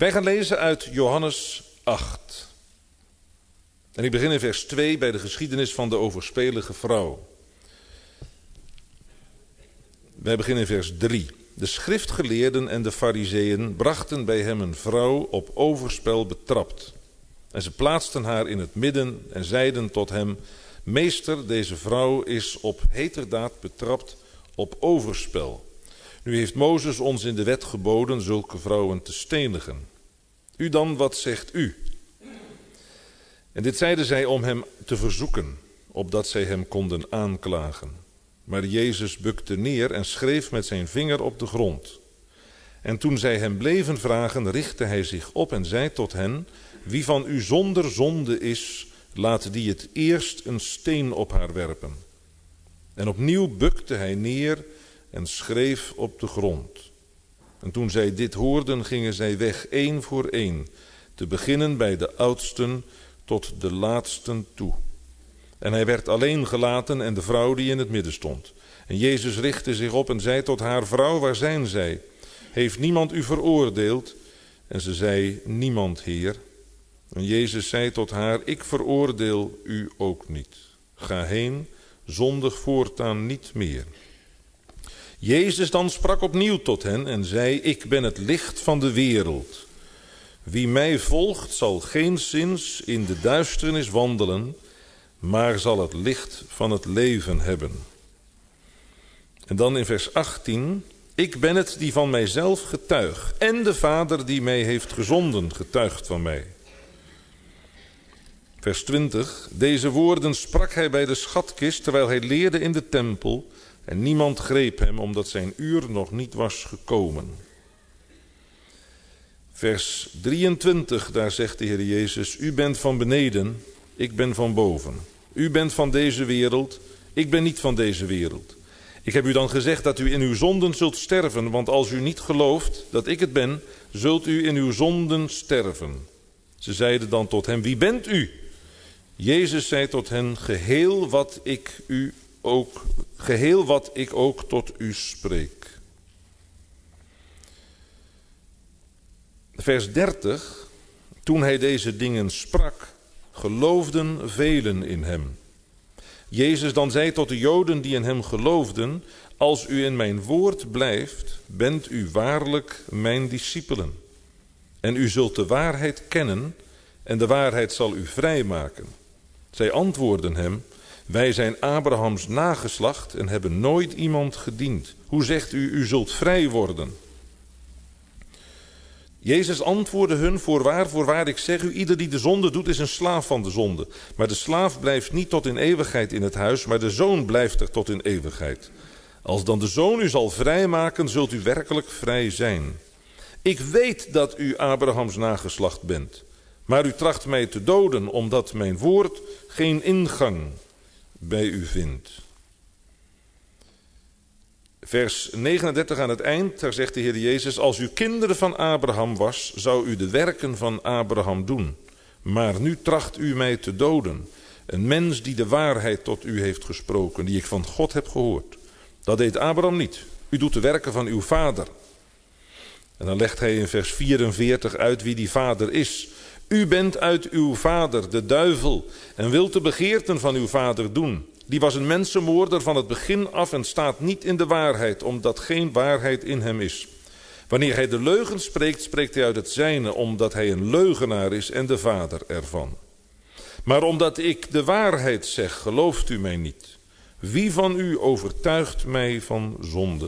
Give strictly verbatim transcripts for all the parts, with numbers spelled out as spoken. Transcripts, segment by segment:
Wij gaan lezen uit Johannes acht. En ik begin in vers twee bij de geschiedenis van de overspelige vrouw. Wij beginnen in vers drie. De schriftgeleerden en de farizeeën brachten bij hem een vrouw op overspel betrapt. En ze plaatsten haar in het midden en zeiden tot hem: Meester, deze vrouw is op heterdaad betrapt op overspel. Nu heeft Mozes ons in de wet geboden zulke vrouwen te stenigen. U dan, wat zegt u? En dit zeiden zij om hem te verzoeken, opdat zij hem konden aanklagen. Maar Jezus bukte neer en schreef met zijn vinger op de grond. En toen zij hem bleven vragen, richtte hij zich op en zei tot hen: Wie van u zonder zonde is, laat die het eerst een steen op haar werpen. En opnieuw bukte hij neer en schreef op de grond. En toen zij dit hoorden, gingen zij weg, één voor één, te beginnen bij de oudsten tot de laatsten toe. En hij werd alleen gelaten en de vrouw die in het midden stond. En Jezus richtte zich op en zei tot haar: Vrouw, waar zijn zij? Heeft niemand u veroordeeld? En ze zei: Niemand, Heer. En Jezus zei tot haar: Ik veroordeel u ook niet. Ga heen, zondig voortaan niet meer. Jezus dan sprak opnieuw tot hen en zei: Ik ben het licht van de wereld. Wie mij volgt zal geenszins in de duisternis wandelen, maar zal het licht van het leven hebben. En dan in vers achttien: Ik ben het die van mijzelf getuig, en de Vader die mij heeft gezonden getuigt van mij. Vers twintig: Deze woorden sprak hij bij de schatkist, terwijl hij leerde in de tempel, en niemand greep hem, omdat zijn uur nog niet was gekomen. Vers drieëntwintig, daar zegt de Heer Jezus: U bent van beneden, ik ben van boven. U bent van deze wereld, ik ben niet van deze wereld. Ik heb u dan gezegd dat u in uw zonden zult sterven, want als u niet gelooft dat ik het ben, zult u in uw zonden sterven. Ze zeiden dan tot hem: Wie bent u? Jezus zei tot hen: Geheel wat ik u ook, geheel wat ik ook tot u spreek. Vers dertig. Toen hij deze dingen sprak, geloofden velen in hem. Jezus dan zei tot de Joden die in hem geloofden: Als u in mijn woord blijft, bent u waarlijk mijn discipelen. En u zult de waarheid kennen, en de waarheid zal u vrijmaken. Zij antwoordden hem: Wij zijn Abrahams nageslacht en hebben nooit iemand gediend. Hoe zegt u, u zult vrij worden? Jezus antwoordde hun: Voorwaar, voorwaar, ik zeg u, ieder die de zonde doet is een slaaf van de zonde. Maar de slaaf blijft niet tot in eeuwigheid in het huis, maar de zoon blijft er tot in eeuwigheid. Als dan de zoon u zal vrijmaken, zult u werkelijk vrij zijn. Ik weet dat u Abrahams nageslacht bent, maar u tracht mij te doden, omdat mijn woord geen ingang bij u vindt. Vers negenendertig aan het eind, daar zegt de Heer Jezus: Als u kinderen van Abraham was, zou u de werken van Abraham doen. Maar nu tracht u mij te doden. Een mens die de waarheid tot u heeft gesproken, die ik van God heb gehoord. Dat deed Abraham niet. U doet de werken van uw vader. En dan legt hij in vers vierenveertig uit wie die vader is. U bent uit uw vader, de duivel, en wilt de begeerten van uw vader doen. Die was een mensenmoorder van het begin af en staat niet in de waarheid, omdat geen waarheid in hem is. Wanneer hij de leugen spreekt, spreekt hij uit het zijne, omdat hij een leugenaar is en de vader ervan. Maar omdat ik de waarheid zeg, gelooft u mij niet. Wie van u overtuigt mij van zonde?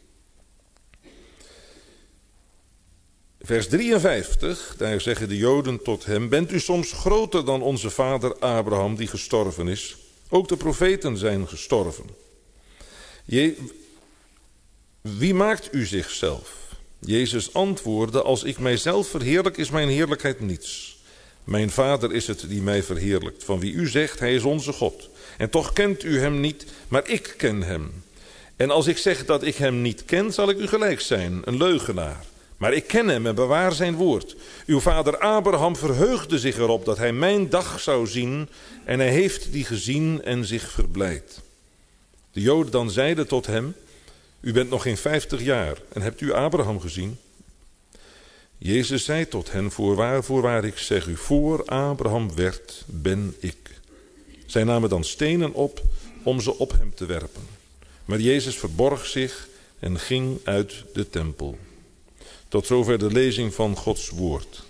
Vers drieënvijftig, daar zeggen de Joden tot hem: Bent u soms groter dan onze vader Abraham die gestorven is? Ook de profeten zijn gestorven. Je, wie maakt u zichzelf? Jezus antwoordde: Als ik mijzelf verheerlijk, is mijn heerlijkheid niets. Mijn vader is het die mij verheerlijkt, van wie u zegt, hij is onze God. En toch kent u hem niet, maar ik ken hem. En als ik zeg dat ik hem niet ken, zal ik u gelijk zijn, een leugenaar. Maar ik ken hem en bewaar zijn woord. Uw vader Abraham verheugde zich erop dat hij mijn dag zou zien, en hij heeft die gezien en zich verblijd. De Joden dan zeiden tot hem: U bent nog geen vijftig jaar en hebt u Abraham gezien? Jezus zei tot hen, voorwaar, voorwaar, ik zeg u, voor Abraham werd, ben ik. Zij namen dan stenen op om ze op hem te werpen. Maar Jezus verborg zich en ging uit de tempel. Tot zover de lezing van Gods woord.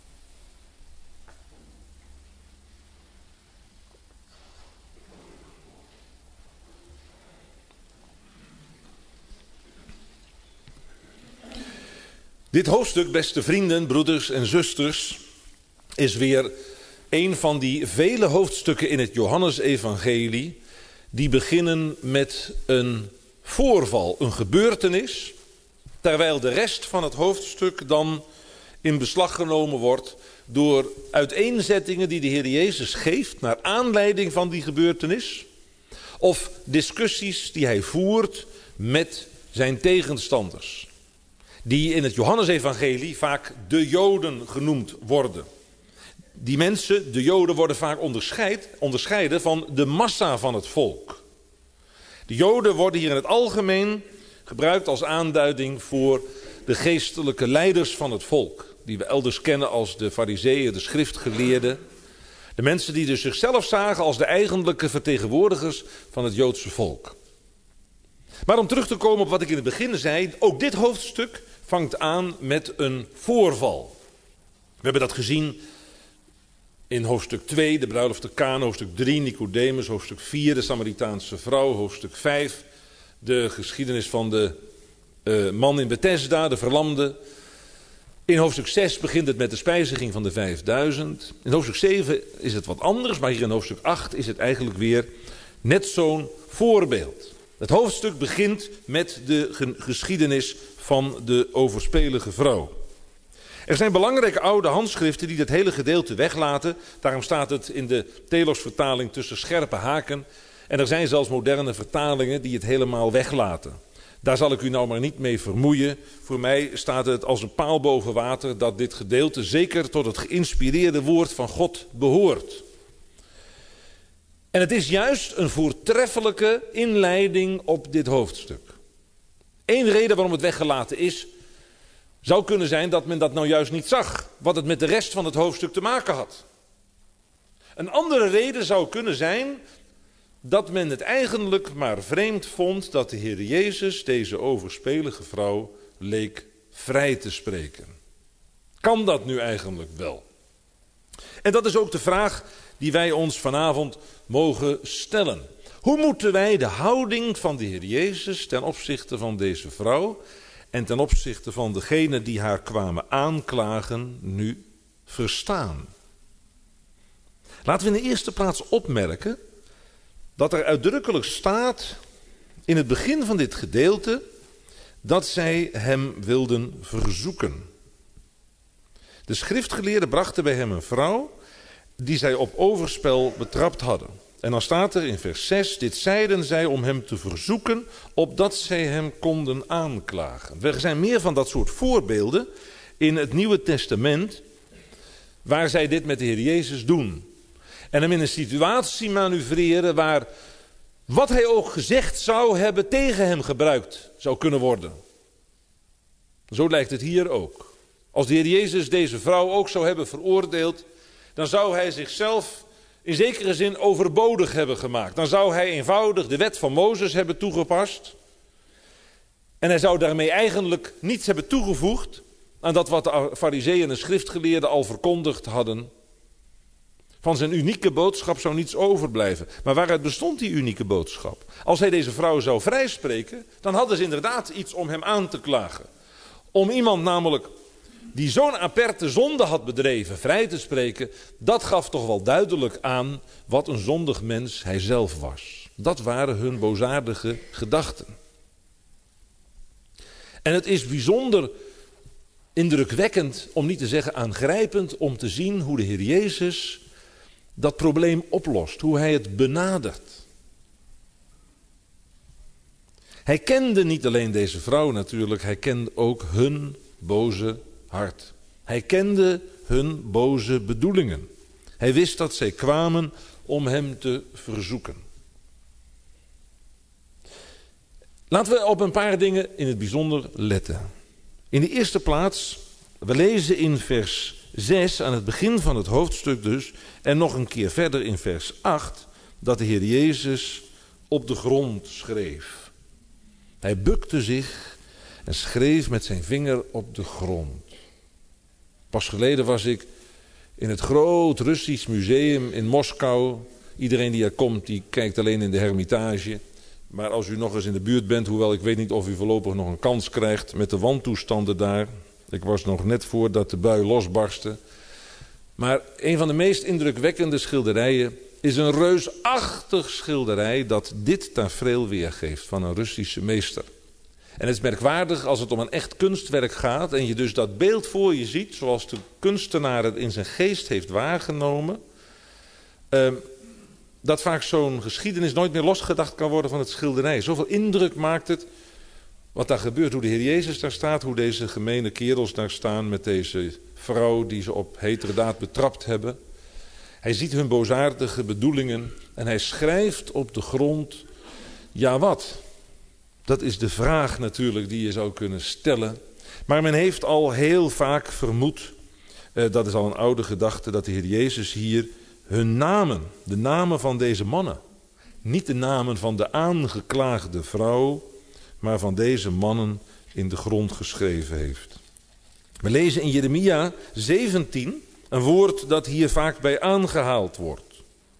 Dit hoofdstuk, beste vrienden, broeders en zusters, is weer een van die vele hoofdstukken in het Johannesevangelie die beginnen met een voorval, een gebeurtenis, terwijl de rest van het hoofdstuk dan in beslag genomen wordt door uiteenzettingen die de Heer Jezus geeft naar aanleiding van die gebeurtenis, of discussies die hij voert met zijn tegenstanders, die in het Johannesevangelie vaak de Joden genoemd worden. Die mensen, de Joden, worden vaak onderscheid, onderscheiden van de massa van het volk. De Joden worden hier in het algemeen gebruikt als aanduiding voor de geestelijke leiders van het volk, die we elders kennen als de Farizeeën, de schriftgeleerden. De mensen die dus zichzelf zagen als de eigenlijke vertegenwoordigers van het Joodse volk. Maar om terug te komen op wat ik in het begin zei, ook dit hoofdstuk vangt aan met een voorval. We hebben dat gezien in hoofdstuk twee, de bruiloft te Kana, hoofdstuk drie, Nicodemus, hoofdstuk vier, de Samaritaanse vrouw, hoofdstuk vijf, de geschiedenis van de uh, man in Bethesda, de verlamde. In hoofdstuk zes begint het met de spijziging van de vijfduizend. In hoofdstuk zeven is het wat anders, maar hier in hoofdstuk acht is het eigenlijk weer net zo'n voorbeeld. Het hoofdstuk begint met de geschiedenis van de overspelige vrouw. Er zijn belangrijke oude handschriften die dit hele gedeelte weglaten. Daarom staat het in de Telos-vertaling tussen scherpe haken. En er zijn zelfs moderne vertalingen die het helemaal weglaten. Daar zal ik u nou maar niet mee vermoeien. Voor mij staat het als een paal boven water dat dit gedeelte zeker tot het geïnspireerde woord van God behoort. En het is juist een voortreffelijke inleiding op dit hoofdstuk. Eén reden waarom het weggelaten is, zou kunnen zijn dat men dat nou juist niet zag, wat het met de rest van het hoofdstuk te maken had. Een andere reden zou kunnen zijn dat men het eigenlijk maar vreemd vond dat de Heer Jezus deze overspelige vrouw leek vrij te spreken. Kan dat nu eigenlijk wel? En dat is ook de vraag die wij ons vanavond mogen stellen. Hoe moeten wij de houding van de Heer Jezus ten opzichte van deze vrouw en ten opzichte van degenen die haar kwamen aanklagen nu verstaan? Laten we in de eerste plaats opmerken dat er uitdrukkelijk staat in het begin van dit gedeelte dat zij hem wilden verzoeken. De schriftgeleerden brachten bij hem een vrouw die zij op overspel betrapt hadden. En dan staat er in vers zes, dit zeiden zij om hem te verzoeken, opdat zij hem konden aanklagen. Er zijn meer van dat soort voorbeelden in het Nieuwe Testament, waar zij dit met de Heer Jezus doen. En hem in een situatie manoeuvreren waar wat hij ook gezegd zou hebben tegen hem gebruikt zou kunnen worden. Zo lijkt het hier ook. Als de Heer Jezus deze vrouw ook zou hebben veroordeeld, dan zou hij zichzelf in zekere zin overbodig hebben gemaakt. Dan zou hij eenvoudig de wet van Mozes hebben toegepast. En hij zou daarmee eigenlijk niets hebben toegevoegd aan dat wat de Farizeeën en schriftgeleerden al verkondigd hadden. Van zijn unieke boodschap zou niets overblijven. Maar waaruit bestond die unieke boodschap? Als hij deze vrouw zou vrijspreken, dan hadden ze inderdaad iets om hem aan te klagen. Om iemand namelijk die zo'n aperte zonde had bedreven vrij te spreken, dat gaf toch wel duidelijk aan wat een zondig mens hij zelf was. Dat waren hun boosaardige gedachten. En het is bijzonder indrukwekkend, om niet te zeggen aangrijpend, om te zien hoe de Heer Jezus dat probleem oplost, hoe hij het benadert. Hij kende niet alleen deze vrouw natuurlijk, hij kende ook hun boze hart. Hij kende hun boze bedoelingen. Hij wist dat zij kwamen om hem te verzoeken. Laten we op een paar dingen in het bijzonder letten. In de eerste plaats We lezen in vers zes, aan het begin van het hoofdstuk dus, en nog een keer verder in vers acht, dat de Heer Jezus op de grond schreef. Hij bukte zich en schreef met zijn vinger op de grond. Pas geleden was ik in het groot Russisch museum in Moskou. Iedereen die er komt, die kijkt alleen in de Hermitage. Maar als u nog eens in de buurt bent, hoewel ik weet niet of u voorlopig nog een kans krijgt met de wantoestanden daar. Ik was nog net voordat de bui losbarstte. Maar een van de meest indrukwekkende schilderijen is een reusachtig schilderij dat dit tafereel weergeeft van een Russische meester. En het is merkwaardig als het om een echt kunstwerk gaat en je dus dat beeld voor je ziet zoals de kunstenaar het in zijn geest heeft waargenomen. Uh, dat vaak zo'n geschiedenis nooit meer losgedacht kan worden van het schilderij. Zoveel indruk maakt het wat daar gebeurt, hoe de Heer Jezus daar staat, hoe deze gemene kerels daar staan met deze vrouw die ze op heterdaad betrapt hebben. Hij ziet hun boosaardige bedoelingen en hij schrijft op de grond, ja wat? Dat is de vraag natuurlijk die je zou kunnen stellen. Maar men heeft al heel vaak vermoed, eh, dat is al een oude gedachte, dat de Heer Jezus hier hun namen, de namen van deze mannen, niet de namen van de aangeklaagde vrouw, maar van deze mannen in de grond geschreven heeft. We lezen in Jeremia zeventien een woord dat hier vaak bij aangehaald wordt.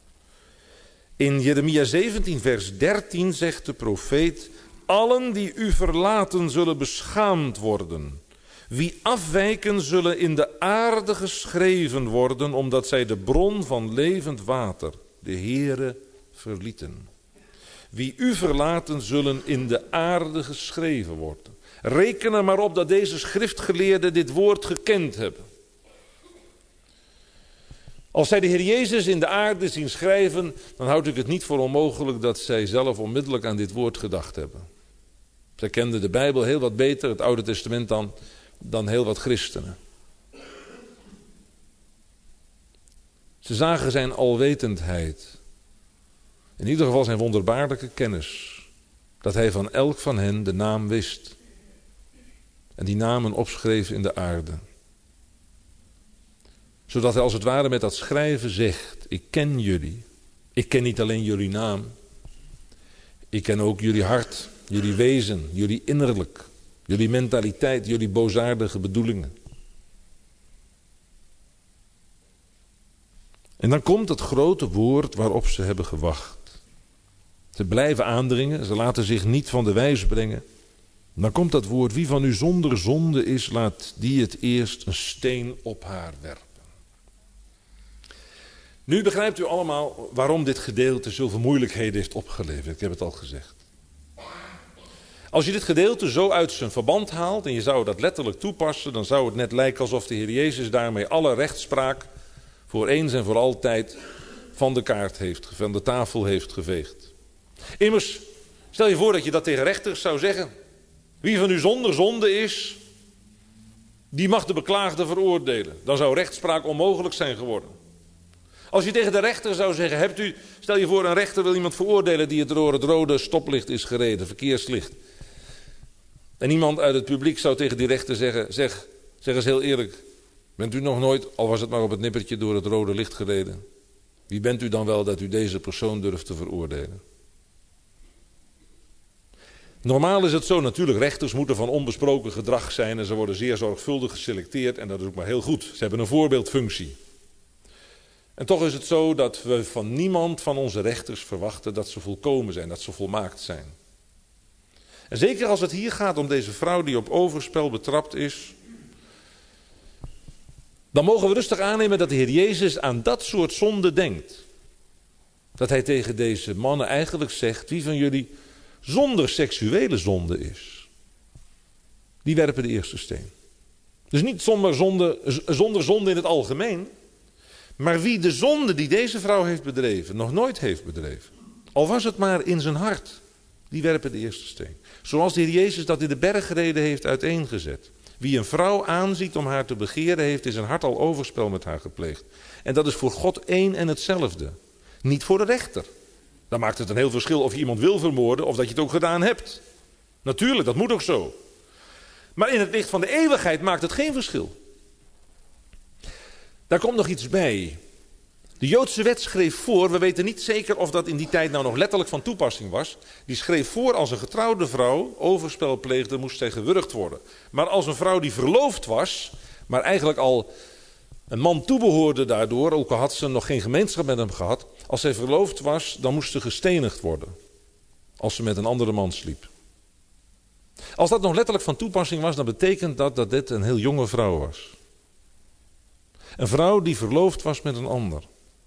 In Jeremia zeventien vers dertien zegt de profeet: allen die u verlaten zullen beschaamd worden. Wie afwijken zullen in de aarde geschreven worden, omdat zij de bron van levend water, de Heere, verlieten. Wie u verlaten zullen in de aarde geschreven worden. Reken er maar op dat deze schriftgeleerden dit woord gekend hebben. Als zij de Heer Jezus in de aarde zien schrijven, dan houd ik het niet voor onmogelijk dat zij zelf onmiddellijk aan dit woord gedacht hebben. Zij kenden de Bijbel heel wat beter, het Oude Testament dan, dan heel wat christenen. Ze zagen zijn alwetendheid. In ieder geval zijn wonderbaarlijke kennis. Dat hij van elk van hen de naam wist. En die namen opschreef in de aarde. Zodat hij als het ware met dat schrijven zegt: ik ken jullie. Ik ken niet alleen jullie naam. Ik ken ook jullie hart, jullie wezen, jullie innerlijk. Jullie mentaliteit, jullie boosaardige bedoelingen. En dan komt het grote woord waarop ze hebben gewacht. Ze blijven aandringen, ze laten zich niet van de wijs brengen. Dan komt dat woord: wie van u zonder zonde is, laat die het eerst een steen op haar werpen. Nu begrijpt u allemaal waarom dit gedeelte zoveel moeilijkheden heeft opgeleverd. Ik heb het al gezegd. Als je dit gedeelte zo uit zijn verband haalt en je zou dat letterlijk toepassen, dan zou het net lijken alsof de Heer Jezus daarmee alle rechtspraak voor eens en voor altijd van de kaart heeft, van de tafel heeft geveegd. Immers, stel je voor dat je dat tegen rechters zou zeggen. Wie van u zonder zonde is, die mag de beklaagde veroordelen. Dan zou rechtspraak onmogelijk zijn geworden. Als je tegen de rechter zou zeggen, hebt u, stel je voor een rechter wil iemand veroordelen die het door het rode stoplicht is gereden, verkeerslicht. En iemand uit het publiek zou tegen die rechter zeggen, zeg, zeg eens heel eerlijk, bent u nog nooit, al was het maar op het nippertje, door het rode licht gereden? Wie bent u dan wel dat u deze persoon durft te veroordelen? Normaal is het zo, natuurlijk, rechters moeten van onbesproken gedrag zijn en ze worden zeer zorgvuldig geselecteerd en dat is ook maar heel goed. Ze hebben een voorbeeldfunctie. En toch is het zo dat we van niemand van onze rechters verwachten dat ze volkomen zijn, dat ze volmaakt zijn. En zeker als het hier gaat om deze vrouw die op overspel betrapt is, dan mogen we rustig aannemen dat de Heer Jezus aan dat soort zonde denkt. Dat hij tegen deze mannen eigenlijk zegt, wie van jullie zonder seksuele zonde is, die werpen de eerste steen. Dus niet zonder zonde, zonder zonde in het algemeen, maar wie de zonde die deze vrouw heeft bedreven, nog nooit heeft bedreven, al was het maar in zijn hart, die werpen de eerste steen. Zoals de Heer Jezus dat in de bergreden heeft uiteengezet. Wie een vrouw aanziet om haar te begeren, heeft in zijn hart al overspel met haar gepleegd. En dat is voor God één en hetzelfde. Niet voor de rechter. Dan maakt het een heel verschil of je iemand wil vermoorden of dat je het ook gedaan hebt. Natuurlijk, dat moet ook zo. Maar in het licht van de eeuwigheid maakt het geen verschil. Daar komt nog iets bij. De Joodse wet schreef voor, we weten niet zeker of dat in die tijd nou nog letterlijk van toepassing was. Die schreef voor, als een getrouwde vrouw overspel pleegde, moest zij gewurgd worden. Maar als een vrouw die verloofd was, maar eigenlijk al een man toebehoorde daardoor, ook al had ze nog geen gemeenschap met hem gehad. Als zij verloofd was, dan moest ze gestenigd worden. Als ze met een andere man sliep. Als dat nog letterlijk van toepassing was, dan betekent dat dat dit een heel jonge vrouw was. Een vrouw die verloofd was met een ander.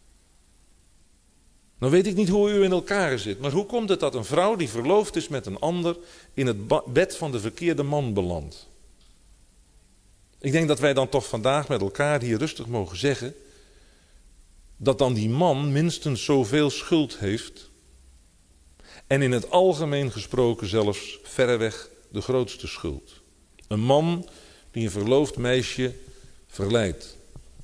Nou weet ik niet hoe u in elkaar zit, maar hoe komt het dat een vrouw die verloofd is met een ander in het bed van de verkeerde man belandt? Ik denk dat wij dan toch vandaag met elkaar hier rustig mogen zeggen dat dan die man minstens zoveel schuld heeft en in het algemeen gesproken zelfs verreweg de grootste schuld. Een man die een verloofd meisje verleidt.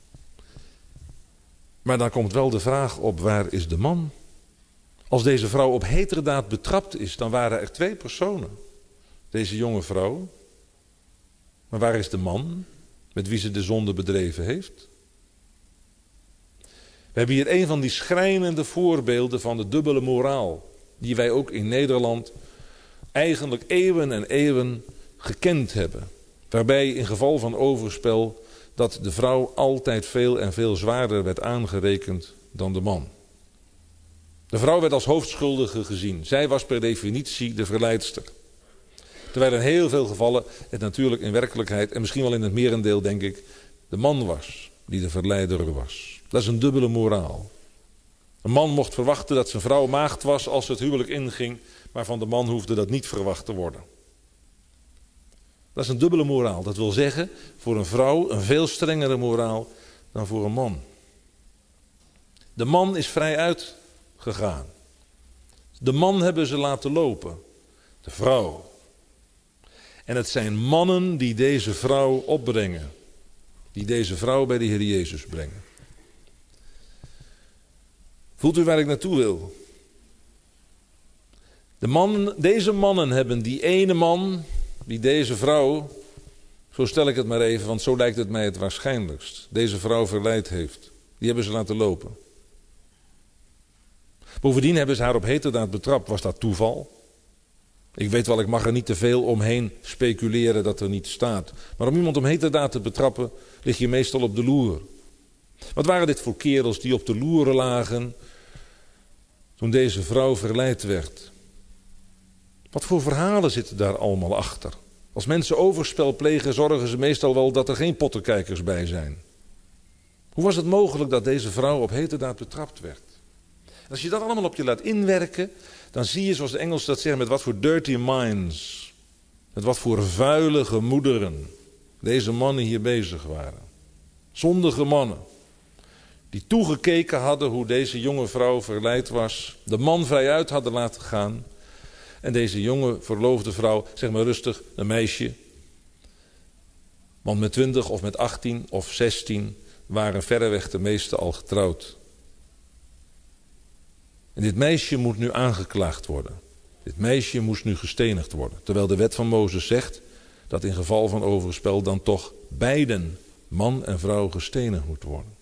Maar dan komt wel de vraag op, waar is de man? Als deze vrouw op heterdaad betrapt is, dan waren er twee personen. Deze jonge vrouw. Maar waar is de man met wie ze de zonde bedreven heeft? We hebben hier een van die schrijnende voorbeelden van de dubbele moraal, die wij ook in Nederland eigenlijk eeuwen en eeuwen gekend hebben. Waarbij in geval van overspel dat de vrouw altijd veel en veel zwaarder werd aangerekend dan de man. De vrouw werd als hoofdschuldige gezien. Zij was per definitie de verleidster. Terwijl in heel veel gevallen het natuurlijk in werkelijkheid, en misschien wel in het merendeel denk ik, de man was die de verleider was. Dat is een dubbele moraal. Een man mocht verwachten dat zijn vrouw maagd was als het huwelijk inging, maar van de man hoefde dat niet verwacht te worden. Dat is een dubbele moraal. Dat wil zeggen, voor een vrouw een veel strengere moraal dan voor een man. De man is vrij uitgegaan. De man hebben ze laten lopen. De vrouw. En het zijn mannen die deze vrouw opbrengen. Die deze vrouw bij de Heer Jezus brengen. Voelt u waar ik naartoe wil? De man, deze mannen hebben die ene man, die deze vrouw, zo stel ik het maar even, want zo lijkt het mij het waarschijnlijkst, deze vrouw verleid heeft. Die hebben ze laten lopen. Bovendien hebben ze haar op heterdaad betrapt. Was dat toeval? Ik weet wel, ik mag er niet te veel omheen speculeren dat er niet staat. Maar om iemand om heterdaad te betrappen, lig je meestal op de loer. Wat waren dit voor kerels die op de loer lagen toen deze vrouw verleid werd? Wat voor verhalen zitten daar allemaal achter? Als mensen overspel plegen, zorgen ze meestal wel dat er geen pottenkijkers bij zijn. Hoe was het mogelijk dat deze vrouw op heterdaad betrapt werd? En als je dat allemaal op je laat inwerken, dan zie je, zoals de Engelsen dat zeggen, met wat voor dirty minds, met wat voor vuile gemoederen deze mannen hier bezig waren. Zondige mannen, die toegekeken hadden hoe deze jonge vrouw verleid was, de man vrij uit hadden laten gaan. En deze jonge verloofde vrouw, zeg maar rustig, een meisje. Want met twintig of met achttien of zestien waren verreweg de meesten al getrouwd. En dit meisje moet nu aangeklaagd worden. Dit meisje moest nu gestenigd worden. Terwijl de wet van Mozes zegt dat in geval van overspel dan toch beiden, man en vrouw, gestenigd moet worden.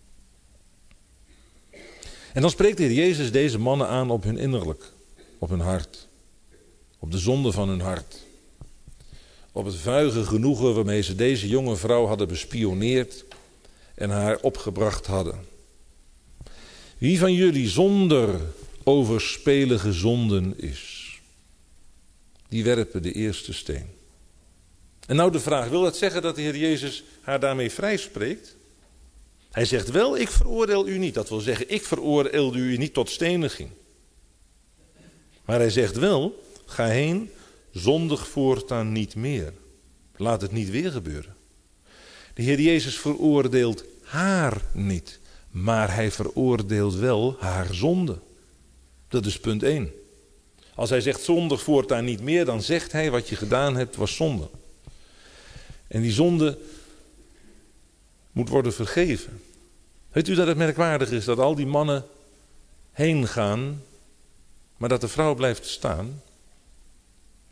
En dan spreekt de Heer Jezus deze mannen aan op hun innerlijk, op hun hart. Op de zonde van hun hart. Op het vuige genoegen waarmee ze deze jonge vrouw hadden bespioneerd en haar opgebracht hadden. Wie van jullie zonder overspelige zonden is, die werpen de eerste steen. En nou de vraag, wil dat zeggen dat de Heer Jezus haar daarmee vrijspreekt? Hij zegt wel, ik veroordeel u niet. Dat wil zeggen, ik veroordeel u niet tot steniging. Maar hij zegt wel, ga heen, zondig voortaan niet meer. Laat het niet weer gebeuren. De Heer Jezus veroordeelt haar niet. Maar hij veroordeelt wel haar zonde. Dat is punt één. Als hij zegt zondig voortaan niet meer, dan zegt hij wat je gedaan hebt was zonde. En die zonde moet worden vergeven. Weet u dat het merkwaardig is dat al die mannen heen gaan, maar dat de vrouw blijft staan?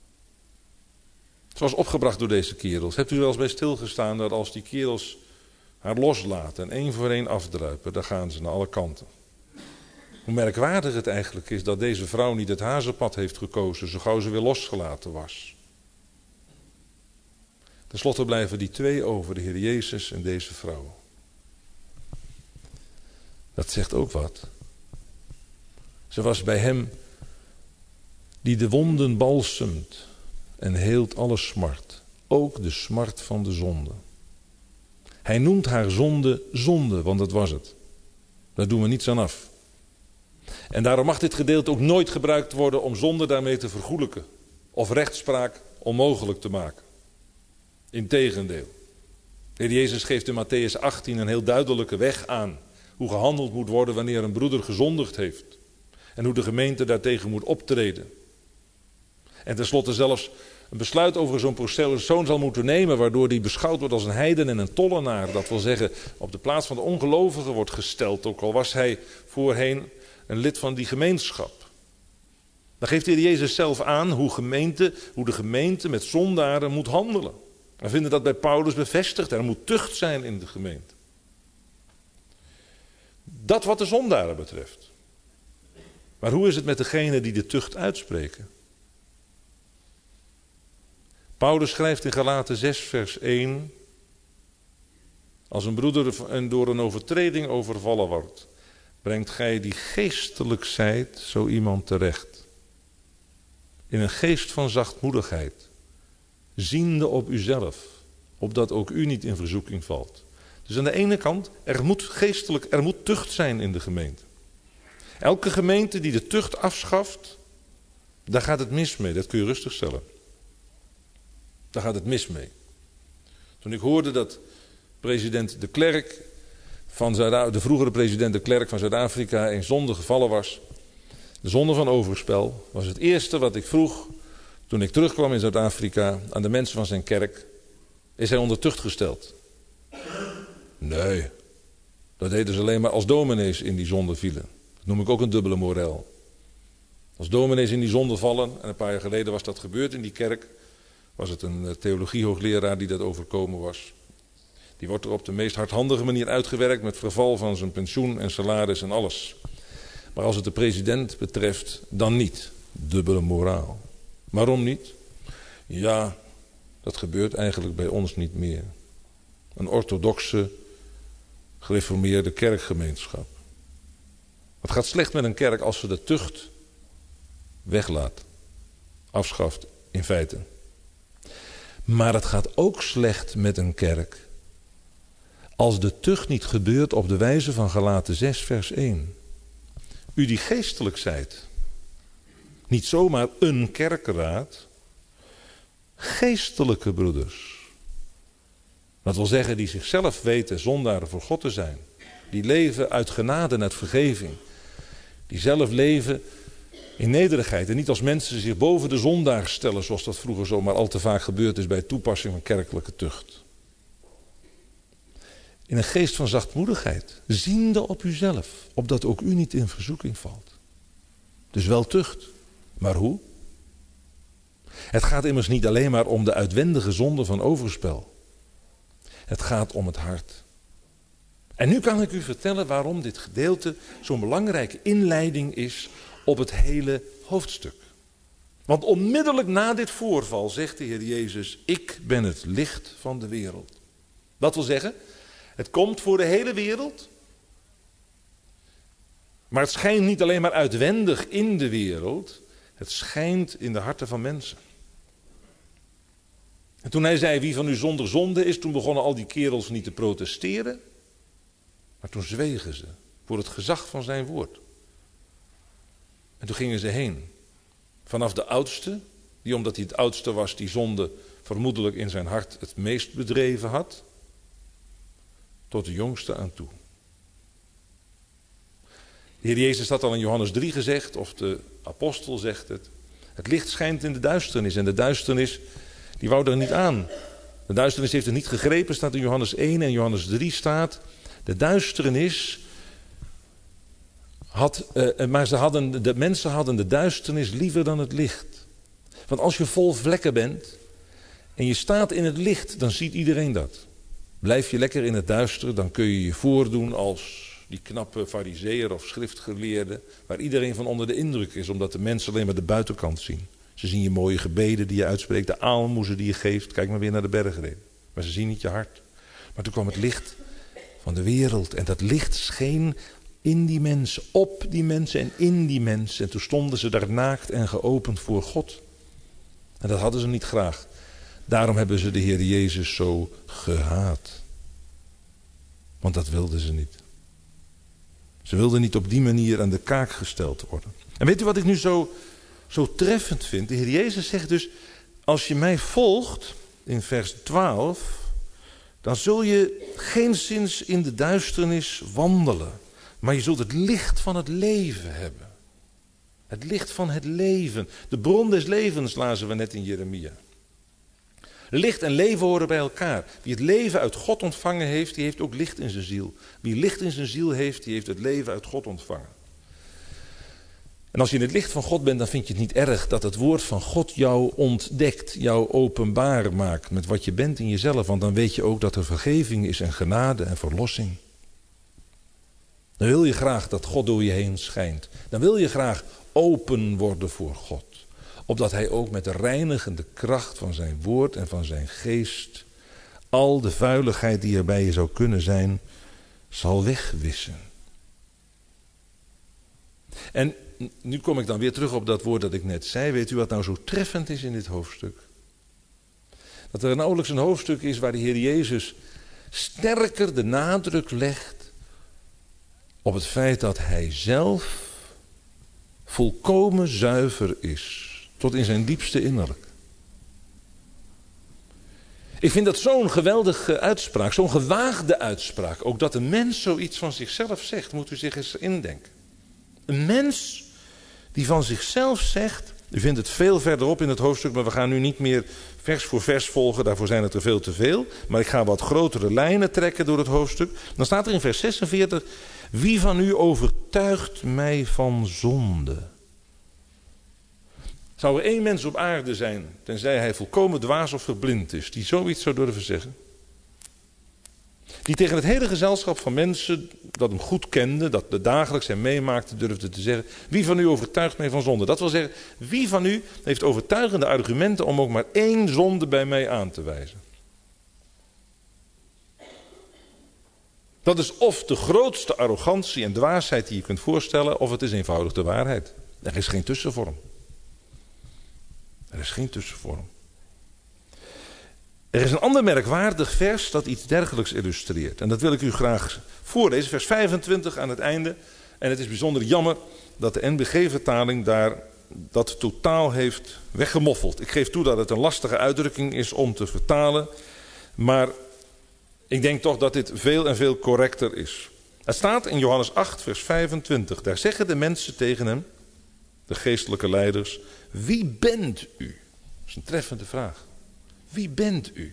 Het was opgebracht door deze kerels. Hebt u er wel eens bij stilgestaan dat als die kerels haar loslaten en één voor één afdruipen, dan gaan ze naar alle kanten. Hoe merkwaardig het eigenlijk is dat deze vrouw niet het hazenpad heeft gekozen, zo gauw ze weer losgelaten was. Ten slotte blijven die twee over, de Heer Jezus en deze vrouw. Dat zegt ook wat. Ze was bij hem die de wonden balsemt en heelt alle smart, ook de smart van de zonde. Hij noemt haar zonde zonde, want dat was het. Daar doen we niets aan af. En daarom mag dit gedeelte ook nooit gebruikt worden om zonde daarmee te vergoelijken of rechtspraak onmogelijk te maken. Integendeel. De Heer Jezus geeft in Mattheüs achttien een heel duidelijke weg aan hoe gehandeld moet worden wanneer een broeder gezondigd heeft. En hoe de gemeente daartegen moet optreden. En tenslotte zelfs een besluit over zo'n persoon zal moeten nemen, waardoor die beschouwd wordt als een heiden en een tollenaar. Dat wil zeggen, op de plaats van de ongelovige wordt gesteld, ook al was hij voorheen een lid van die gemeenschap. Dan geeft de Heer Jezus zelf aan hoe, gemeente, hoe de gemeente met zondaren moet handelen. We vinden dat bij Paulus bevestigd. Er moet tucht zijn in de gemeente. Dat wat de zondaren betreft. Maar hoe is het met degenen die de tucht uitspreken? Paulus schrijft in Galaten zes vers één. Als een broeder door een overtreding overvallen wordt, brengt gij die geestelijk zijt zo iemand terecht. In een geest van zachtmoedigheid. Ziende op uzelf, opdat ook u niet in verzoeking valt. Dus aan de ene kant, er moet geestelijk, er moet tucht zijn in de gemeente. Elke gemeente die de tucht afschaft, daar gaat het mis mee, dat kun je rustig stellen. Daar gaat het mis mee. Toen ik hoorde dat president de Klerk, van Zuid- de vroegere president de Klerk van Zuid-Afrika in zonde gevallen was, de zonde van overspel, was het eerste wat ik vroeg toen ik terugkwam in Zuid-Afrika aan de mensen van zijn kerk: is hij onder tucht gesteld? Nee, dat deden ze alleen maar als dominees in die zonde vielen. Dat noem ik ook een dubbele moreel. Als dominees in die zonde vallen, en een paar jaar geleden was dat gebeurd in die kerk, was het een theologiehoogleraar die dat overkomen was. Die wordt er op de meest hardhandige manier uitgewerkt met verval van zijn pensioen en salaris en alles. Maar als het de president betreft, dan niet. Dubbele moraal. Waarom niet? Ja, dat gebeurt eigenlijk bij ons niet meer. Een orthodoxe, gereformeerde kerkgemeenschap. Het gaat slecht met een kerk als ze de tucht weglaat. Afschaft in feite. Maar het gaat ook slecht met een kerk als de tucht niet gebeurt op de wijze van Galaten zes vers één. U die geestelijk zijt, niet zomaar een kerkenraad, geestelijke broeders. Dat wil zeggen die zichzelf weten zondaren voor God te zijn. Die leven uit genade en uit vergeving. Die zelf leven in nederigheid en niet als mensen zich boven de zondaar stellen, zoals dat vroeger zomaar al te vaak gebeurd is bij toepassing van kerkelijke tucht. In een geest van zachtmoedigheid, ziende op uzelf, opdat ook u niet in verzoeking valt. Dus wel tucht, maar hoe? Het gaat immers niet alleen maar om de uitwendige zonde van overspel. Het gaat om het hart. En nu kan ik u vertellen waarom dit gedeelte zo'n belangrijke inleiding is op het hele hoofdstuk. Want onmiddellijk na dit voorval zegt de Heer Jezus: ik ben het licht van de wereld. Dat wil zeggen, het komt voor de hele wereld. Maar het schijnt niet alleen maar uitwendig in de wereld. Het schijnt in de harten van mensen. En toen hij zei: wie van u zonder zonde is, toen begonnen al die kerels niet te protesteren. Maar toen zwegen ze voor het gezag van zijn woord. En toen gingen ze heen. Vanaf de oudste, die omdat hij het oudste was, die zonde vermoedelijk in zijn hart het meest bedreven had, tot de jongste aan toe. De Heer Jezus had al in Johannes drie gezegd, of de apostel zegt het: het licht schijnt in de duisternis en de duisternis die wou er niet aan. De duisternis heeft het niet gegrepen, staat in Johannes één en Johannes drie staat: de duisternis had, uh, maar ze hadden, de mensen hadden de duisternis liever dan het licht. Want als je vol vlekken bent en je staat in het licht, dan ziet iedereen dat. Blijf je lekker in het duister, dan kun je je voordoen als die knappe farizeeër of schriftgeleerde, waar iedereen van onder de indruk is, omdat de mensen alleen maar de buitenkant zien. Ze zien je mooie gebeden die je uitspreekt, de aalmoezen die je geeft. Kijk maar weer naar de bergreden. Maar ze zien niet je hart. Maar toen kwam het licht van de wereld. En dat licht scheen in die mensen, op die mensen en in die mensen. En toen stonden ze daar naakt en geopend voor God. En dat hadden ze niet graag. Daarom hebben ze de Heer Jezus zo gehaat. Want dat wilden ze niet. Ze wilden niet op die manier aan de kaak gesteld worden. En weet u wat ik nu zo, zo treffend vind? De Heer Jezus zegt dus, als je mij volgt, in vers twaalf, dan zul je geenszins in de duisternis wandelen. Maar je zult het licht van het leven hebben. Het licht van het leven. De bron des levens lazen we net in Jeremia. Licht en leven horen bij elkaar. Wie het leven uit God ontvangen heeft, die heeft ook licht in zijn ziel. Wie licht in zijn ziel heeft, die heeft het leven uit God ontvangen. En als je in het licht van God bent, dan vind je het niet erg dat het woord van God jou ontdekt, jou openbaar maakt met wat je bent in jezelf. Want dan weet je ook dat er vergeving is en genade en verlossing. Dan wil je graag dat God door je heen schijnt. Dan wil je graag open worden voor God. Opdat hij ook met de reinigende kracht van zijn woord en van zijn geest al de vuiligheid die er bij je zou kunnen zijn, zal wegwissen. En nu kom ik dan weer terug op dat woord dat ik net zei. Weet u wat nou zo treffend is in dit hoofdstuk? Dat er nauwelijks een hoofdstuk is waar de Heer Jezus sterker de nadruk legt op het feit dat hij zelf volkomen zuiver is. Tot in zijn diepste innerlijk. Ik vind dat zo'n geweldige uitspraak, zo'n gewaagde uitspraak. Ook dat een mens zoiets van zichzelf zegt, moet u zich eens indenken. Een mens die van zichzelf zegt, u vindt het veel verderop in het hoofdstuk, maar we gaan nu niet meer vers voor vers volgen, daarvoor zijn het er veel te veel. Maar ik ga wat grotere lijnen trekken door het hoofdstuk. Dan staat er in vers zesenveertig, wie van u overtuigt mij van zonde? Zou er één mens op aarde zijn, tenzij hij volkomen dwaas of verblind is, die zoiets zou durven zeggen? Die tegen het hele gezelschap van mensen dat hem goed kende, dat de dagelijks hem meemaakte, durfde te zeggen, wie van u overtuigt mij van zonde? Dat wil zeggen, wie van u heeft overtuigende argumenten om ook maar één zonde bij mij aan te wijzen? Dat is of de grootste arrogantie en dwaasheid die je kunt voorstellen, of het is eenvoudig de waarheid. Er is geen tussenvorm. Er is geen tussenvorm. Er is een ander merkwaardig vers dat iets dergelijks illustreert. En dat wil ik u graag voorlezen. Vers vijfentwintig aan het einde. En het is bijzonder jammer dat de N B G-vertaling daar dat totaal heeft weggemoffeld. Ik geef toe dat het een lastige uitdrukking is om te vertalen. Maar ik denk toch dat dit veel en veel correcter is. Het staat in Johannes acht vers vijfentwintig. Daar zeggen de mensen tegen hem, de geestelijke leiders, wie bent u? Dat is een treffende vraag. Wie bent u?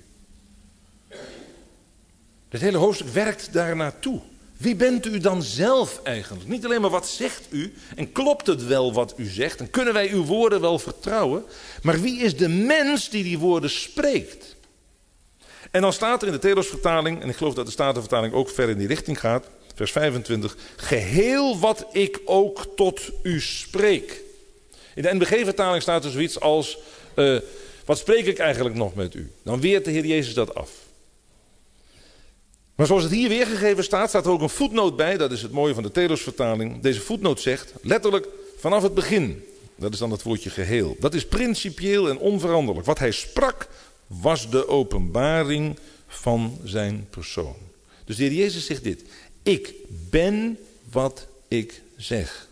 Het hele hoofdstuk werkt daar naartoe. Wie bent u dan zelf eigenlijk? Niet alleen maar wat zegt u en klopt het wel wat u zegt en kunnen wij uw woorden wel vertrouwen. Maar wie is de mens die die woorden spreekt? En dan staat er in de Telos-vertaling, en ik geloof dat de Statenvertaling ook ver in die richting gaat, vers vijfentwintig, geheel wat ik ook tot u spreek. In de N B G-vertaling staat er zoiets als, uh, wat spreek ik eigenlijk nog met u? Dan weert de Heer Jezus dat af. Maar zoals het hier weergegeven staat, staat er ook een voetnoot bij. Dat is het mooie van de Telos-vertaling. Deze voetnoot zegt, letterlijk vanaf het begin. Dat is dan het woordje geheel. Dat is principieel en onveranderlijk. Wat hij sprak was de openbaring van zijn persoon. Dus de Heer Jezus zegt dit. Ik ben wat ik zeg.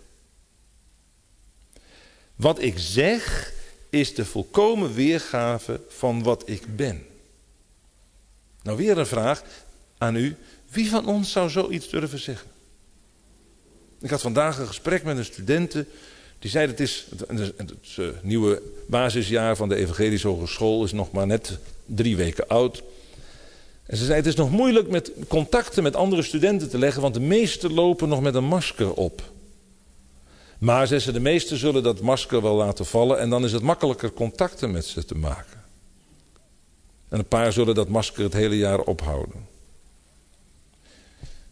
Wat ik zeg is de volkomen weergave van wat ik ben. Nou weer een vraag aan u. Wie van ons zou zoiets durven zeggen? Ik had vandaag een gesprek met een studente. Die zei dat het is het, het, het nieuwe basisjaar van de Evangelische Hogeschool is nog maar net drie weken oud. En ze zei het is nog moeilijk met contacten met andere studenten te leggen, want de meesten lopen nog met een masker op. Maar, zei ze, de meesten zullen dat masker wel laten vallen en dan is het makkelijker contacten met ze te maken. En een paar zullen dat masker het hele jaar ophouden.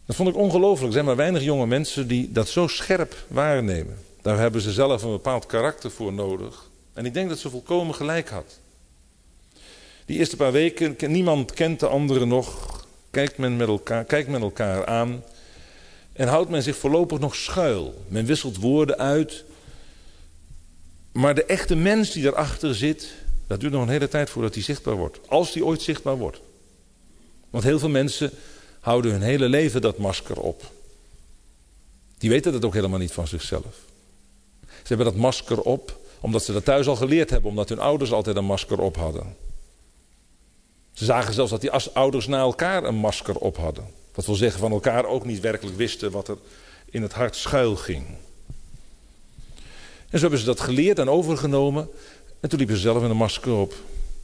Dat vond ik ongelooflijk. Er zijn maar weinig jonge mensen die dat zo scherp waarnemen. Daar hebben ze zelf een bepaald karakter voor nodig. En ik denk dat ze volkomen gelijk had. Die eerste paar weken, niemand kent de andere nog. Kijkt men met elkaar, kijkt men elkaar aan. En houdt men zich voorlopig nog schuil. Men wisselt woorden uit. Maar de echte mens die daarachter zit, dat duurt nog een hele tijd voordat die zichtbaar wordt. Als die ooit zichtbaar wordt. Want heel veel mensen houden hun hele leven dat masker op. Die weten dat ook helemaal niet van zichzelf. Ze hebben dat masker op omdat ze dat thuis al geleerd hebben. Omdat hun ouders altijd een masker op hadden. Ze zagen zelfs dat die ouders na elkaar een masker op hadden. Dat wil zeggen van elkaar ook niet werkelijk wisten wat er in het hart schuil ging. En zo hebben ze dat geleerd en overgenomen. En toen liepen ze zelf met een masker op.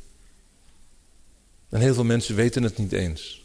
En heel veel mensen weten het niet eens.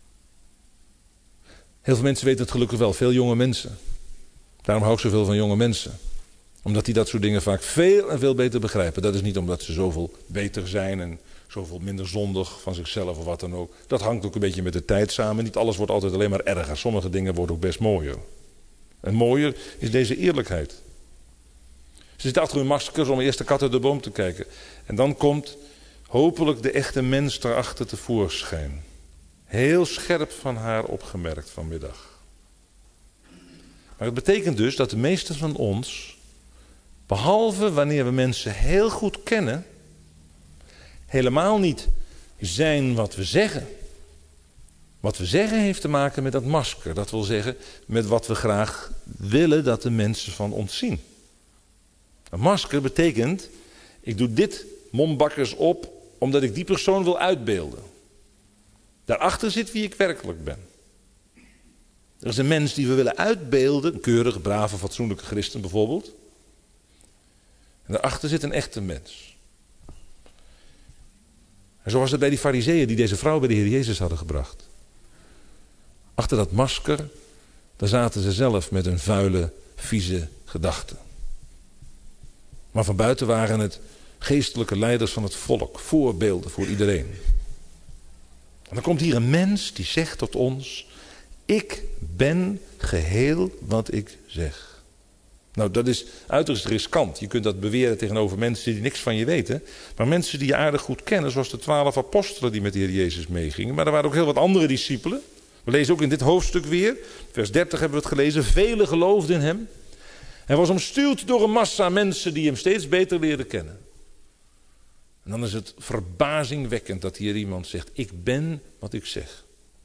Heel veel mensen weten het gelukkig wel. Veel jonge mensen. Daarom hou ik zoveel van jonge mensen. Omdat die dat soort dingen vaak veel en veel beter begrijpen. Dat is niet omdat ze zoveel beter zijn en zoveel minder zondig van zichzelf of wat dan ook. Dat hangt ook een beetje met de tijd samen. Niet alles wordt altijd alleen maar erger. Sommige dingen worden ook best mooier. En mooier is deze eerlijkheid. Ze zitten achter hun maskers om eerst de kat uit de boom te kijken. En dan komt hopelijk de echte mens daarachter tevoorschijn. Heel scherp van haar opgemerkt vanmiddag. Maar het betekent dus dat de meesten van ons, behalve wanneer we mensen heel goed kennen, helemaal niet zijn wat we zeggen. Wat we zeggen heeft te maken met dat masker. Dat wil zeggen met wat we graag willen dat de mensen van ons zien. Een masker betekent, ik doe dit mombakkers op omdat ik die persoon wil uitbeelden. Daarachter zit wie ik werkelijk ben. Er is een mens die we willen uitbeelden, een keurige, brave, fatsoenlijke christen bijvoorbeeld. En daarachter zit een echte mens. En zo was het bij die farizeeën die deze vrouw bij de Heer Jezus hadden gebracht. Achter dat masker, daar zaten ze zelf met hun vuile, vieze gedachten. Maar van buiten waren het geestelijke leiders van het volk, voorbeelden voor iedereen. En dan komt hier een mens die zegt tot ons, ik ben geheel wat ik zeg. Nou, dat is uiterst riskant. Je kunt dat beweren tegenover mensen die niks van je weten. Maar mensen die je aardig goed kennen, zoals de twaalf apostelen die met de Heer Jezus meegingen. Maar er waren ook heel wat andere discipelen. We lezen ook in dit hoofdstuk weer, vers dertig hebben we het gelezen, velen geloofden in hem. Hij was omstuwd door een massa mensen die hem steeds beter leerden kennen. En dan is het verbazingwekkend dat hier iemand zegt, ik ben wat ik zeg.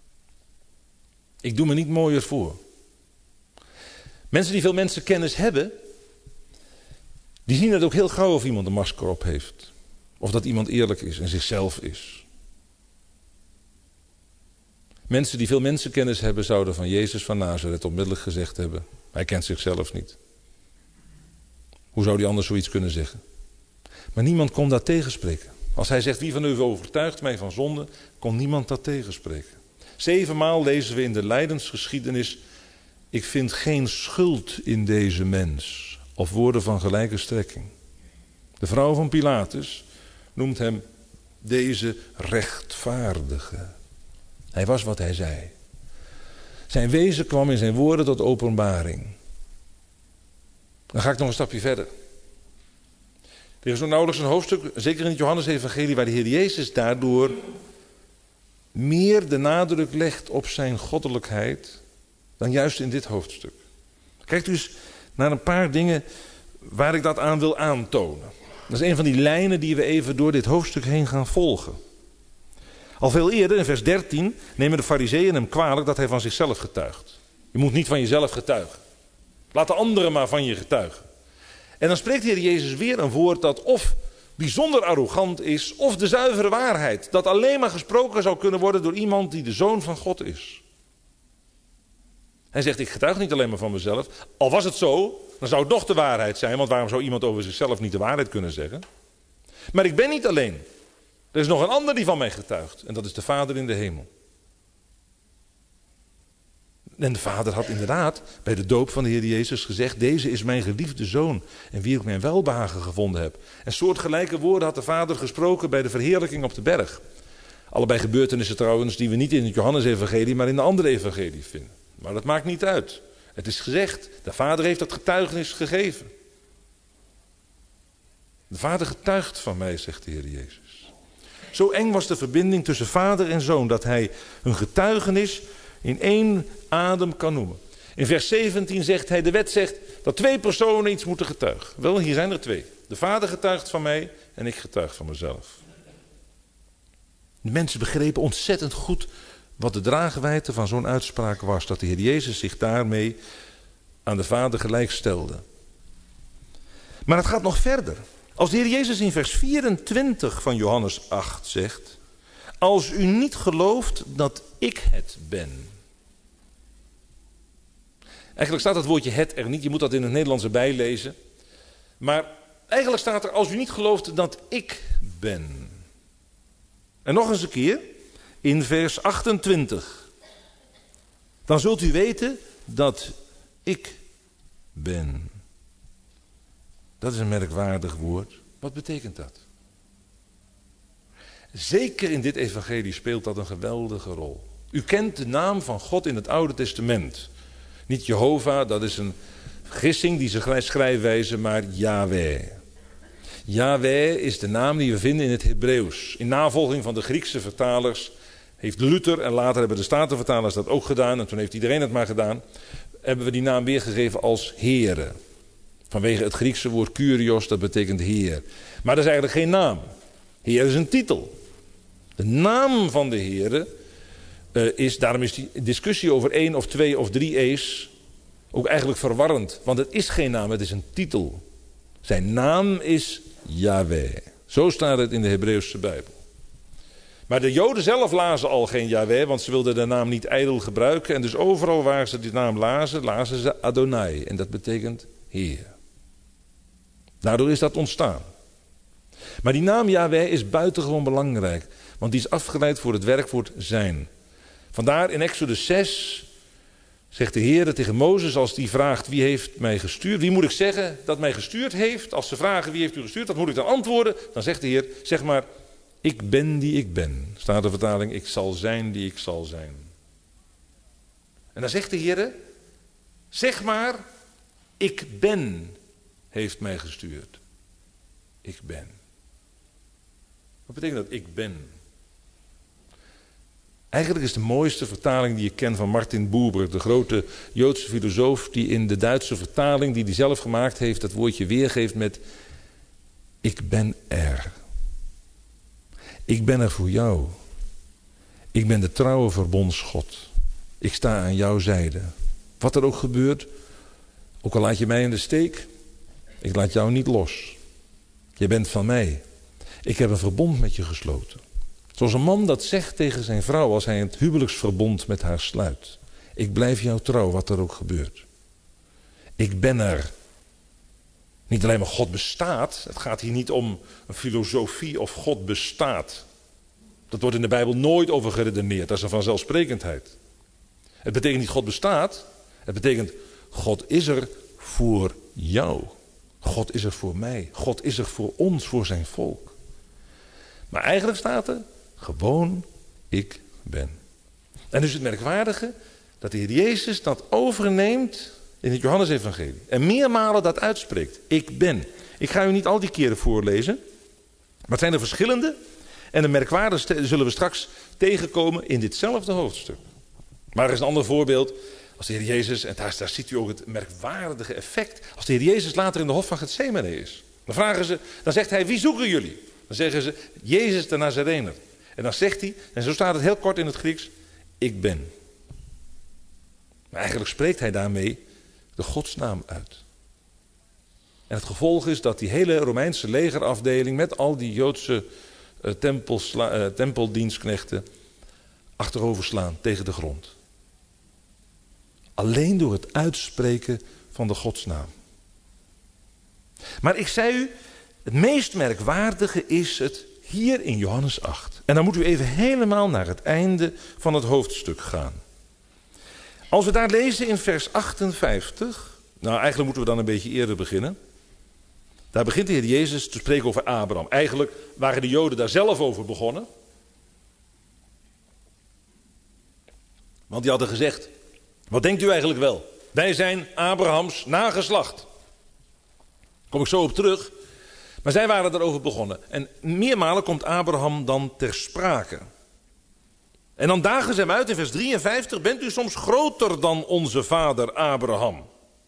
Ik doe me niet mooier voor. Mensen die veel mensenkennis hebben, die zien het ook heel gauw of iemand een masker op heeft. Of dat iemand eerlijk is en zichzelf is. Mensen die veel mensenkennis hebben, zouden van Jezus van Nazareth onmiddellijk gezegd hebben, hij kent zichzelf niet. Hoe zou hij anders zoiets kunnen zeggen? Maar niemand kon dat tegenspreken. Als hij zegt, wie van u overtuigt mij van zonde, kon niemand dat tegenspreken. Zevenmaal lezen we in de lijdensgeschiedenis, ik vind geen schuld in deze mens. Of woorden van gelijke strekking. De vrouw van Pilatus noemt hem deze rechtvaardige. Hij was wat hij zei. Zijn wezen kwam in zijn woorden tot openbaring. Dan ga ik nog een stapje verder. Er is nog nauwelijks een hoofdstuk, zeker in het Johannesevangelie, waar de Heer Jezus daardoor meer de nadruk legt op zijn goddelijkheid dan juist in dit hoofdstuk. Kijk dus naar een paar dingen waar ik dat aan wil aantonen. Dat is een van die lijnen die we even door dit hoofdstuk heen gaan volgen. Al veel eerder, in vers dertien, nemen de farizeeën hem kwalijk dat hij van zichzelf getuigt. Je moet niet van jezelf getuigen. Laat de anderen maar van je getuigen. En dan spreekt de Heer Jezus weer een woord dat of bijzonder arrogant is, of de zuivere waarheid. Dat alleen maar gesproken zou kunnen worden door iemand die de Zoon van God is. Hij zegt, ik getuig niet alleen maar van mezelf. Al was het zo, dan zou het nog de waarheid zijn. Want waarom zou iemand over zichzelf niet de waarheid kunnen zeggen? Maar ik ben niet alleen. Er is nog een ander die van mij getuigt. En dat is de Vader in de hemel. En de Vader had inderdaad bij de doop van de Heer Jezus gezegd, deze is mijn geliefde Zoon en wie ik mijn welbehagen gevonden heb. En soortgelijke woorden had de Vader gesproken bij de verheerlijking op de berg. Allebei gebeurtenissen trouwens die we niet in het Johannesevangelie, maar in de andere evangelie vinden. Maar dat maakt niet uit. Het is gezegd, de Vader heeft dat getuigenis gegeven. De Vader getuigt van mij, zegt de Heer Jezus. Zo eng was de verbinding tussen Vader en Zoon, dat hij hun getuigenis in één adem kan noemen. In vers zeventien zegt hij, de wet zegt dat twee personen iets moeten getuigen. Wel, hier zijn er twee. De Vader getuigt van mij en ik getuig van mezelf. De mensen begrepen ontzettend goed wat de draagwijdte van zo'n uitspraak was. Dat de Heer Jezus zich daarmee aan de Vader gelijk stelde. Maar het gaat nog verder. Als de Heer Jezus in vers vierentwintig van Johannes acht zegt, als u niet gelooft dat ik het ben. Eigenlijk staat het woordje het er niet, je moet dat in het Nederlands erbij lezen. Maar eigenlijk staat er, als u niet gelooft dat ik ben. En nog eens een keer, in vers achtentwintig. Dan zult u weten dat ik ben. Dat is een merkwaardig woord. Wat betekent dat? Zeker in dit evangelie speelt dat een geweldige rol. U kent de naam van God in het Oude Testament. Niet Jehovah, dat is een gissing, die ze schrijfwijze, maar Yahweh. Yahweh is de naam die we vinden in het Hebreeuws. In navolging van de Griekse vertalers heeft Luther en later hebben de Statenvertalers dat ook gedaan. En toen heeft iedereen het maar gedaan. Hebben we die naam weergegeven als Heere. Vanwege het Griekse woord Kyrios, dat betekent Heer. Maar dat is eigenlijk geen naam. Heer is een titel. De naam van de Heere uh, is, daarom is die discussie over één of twee of drie e's ook eigenlijk verwarrend. Want het is geen naam, het is een titel. Zijn naam is Yahweh. Zo staat het in de Hebreeuwse Bijbel. Maar de Joden zelf lazen al geen Yahweh, want ze wilden de naam niet ijdel gebruiken. En dus overal waar ze die naam lazen, lazen ze Adonai. En dat betekent Heer. Daardoor is dat ontstaan. Maar die naam Yahweh is buitengewoon belangrijk. Want die is afgeleid voor het werkwoord zijn. Vandaar in Exodus zes zegt de Heer tegen Mozes als die vraagt wie heeft mij gestuurd. Wie moet ik zeggen dat mij gestuurd heeft? Als ze vragen wie heeft u gestuurd, dat moet ik dan antwoorden. Dan zegt de Heer, zeg maar, ik ben die ik ben. Staat de vertaling, ik zal zijn die ik zal zijn. En dan zegt de Heer, zeg maar, ik ben heeft mij gestuurd. Ik ben. Wat betekent dat, ik ben? Eigenlijk is de mooiste vertaling die ik ken van Martin Buber, de grote Joodse filosoof, die in de Duitse vertaling, die hij zelf gemaakt heeft, dat woordje weergeeft met ik ben er. Ik ben er voor jou. Ik ben de trouwe verbondsgod. Ik sta aan jouw zijde. Wat er ook gebeurt, ook al laat je mij in de steek, ik laat jou niet los. Je bent van mij. Ik heb een verbond met je gesloten. Zoals een man dat zegt tegen zijn vrouw als hij het huwelijksverbond met haar sluit. Ik blijf jou trouw, wat er ook gebeurt. Ik ben er. Niet alleen maar God bestaat. Het gaat hier niet om een filosofie of God bestaat. Dat wordt in de Bijbel nooit over geredeneerd. Dat is een vanzelfsprekendheid. Het betekent niet God bestaat. Het betekent God is er voor jou. God is er voor mij. God is er voor ons, voor zijn volk. Maar eigenlijk staat er gewoon ik ben. En dus het merkwaardige dat de Heer Jezus dat overneemt in het Johannesevangelie. En meermalen dat uitspreekt. Ik ben. Ik ga u niet al die keren voorlezen. Maar het zijn er verschillende. En de merkwaardige zullen we straks tegenkomen in ditzelfde hoofdstuk. Maar er is een ander voorbeeld. Als de Heer Jezus, en daar, daar ziet u ook het merkwaardige effect. Als de Heer Jezus later in de hof van Getsemane is. Dan vragen ze, dan zegt hij, wie zoeken jullie? Dan zeggen ze, Jezus de Nazarener. En dan zegt hij, en zo staat het heel kort in het Grieks, ik ben. Maar eigenlijk spreekt hij daarmee de godsnaam uit. En het gevolg is dat die hele Romeinse legerafdeling met al die Joodse uh, tempelsla, uh, tempeldienstknechten achterover slaan tegen de grond. Alleen door het uitspreken van de godsnaam. Maar ik zei u, het meest merkwaardige is het hier in Johannes acht. En dan moet u even helemaal naar het einde van het hoofdstuk gaan. Als we daar lezen in vers achtenvijftig. Nou, eigenlijk moeten we dan een beetje eerder beginnen. Daar begint de Heer Jezus te spreken over Abraham. Eigenlijk waren de Joden daar zelf over begonnen. Want die hadden gezegd, Wat denkt u eigenlijk wel? Wij zijn Abrahams nageslacht. Daar kom ik zo op terug. Maar zij waren daarover begonnen. En meermalen komt Abraham dan ter sprake. En dan dagen ze hem uit in vers drieënvijftig. Bent u soms groter dan onze vader Abraham?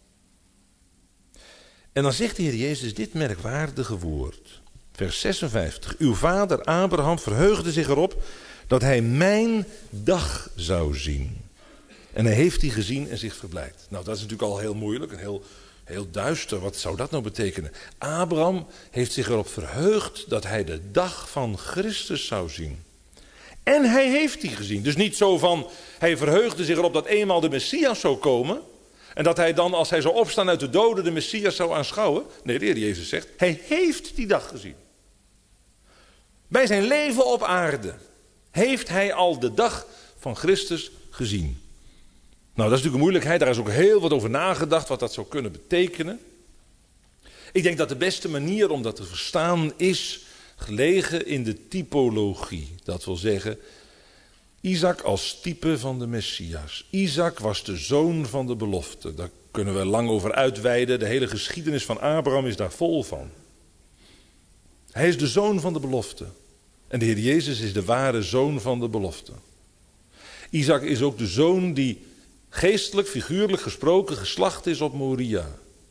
En dan zegt de Heer Jezus dit merkwaardige woord. Vers zesenvijftig. Uw vader Abraham verheugde zich erop dat hij mijn dag zou zien. En hij heeft die gezien en zich verblijd. Nou, dat is natuurlijk al heel moeilijk en heel, heel duister. Wat zou dat nou betekenen? Abraham heeft zich erop verheugd dat hij de dag van Christus zou zien. En hij heeft die gezien. Dus niet zo van, hij verheugde zich erop dat eenmaal de Messias zou komen. En dat hij dan, als hij zou opstaan uit de doden, de Messias zou aanschouwen. Nee, de Heer Jezus zegt, hij heeft die dag gezien. Bij zijn leven op aarde heeft hij al de dag van Christus gezien. Nou, dat is natuurlijk een moeilijkheid. Daar is ook heel wat over nagedacht, wat dat zou kunnen betekenen. Ik denk dat de beste manier om dat te verstaan is gelegen in de typologie. Dat wil zeggen, Isaac als type van de Messias. Isaac was de zoon van de belofte. Daar kunnen we lang over uitweiden. De hele geschiedenis van Abraham is daar vol van. Hij is de zoon van de belofte. En de Heer Jezus is de ware zoon van de belofte. Isaac is ook de zoon die geestelijk, figuurlijk gesproken geslacht is op Moria.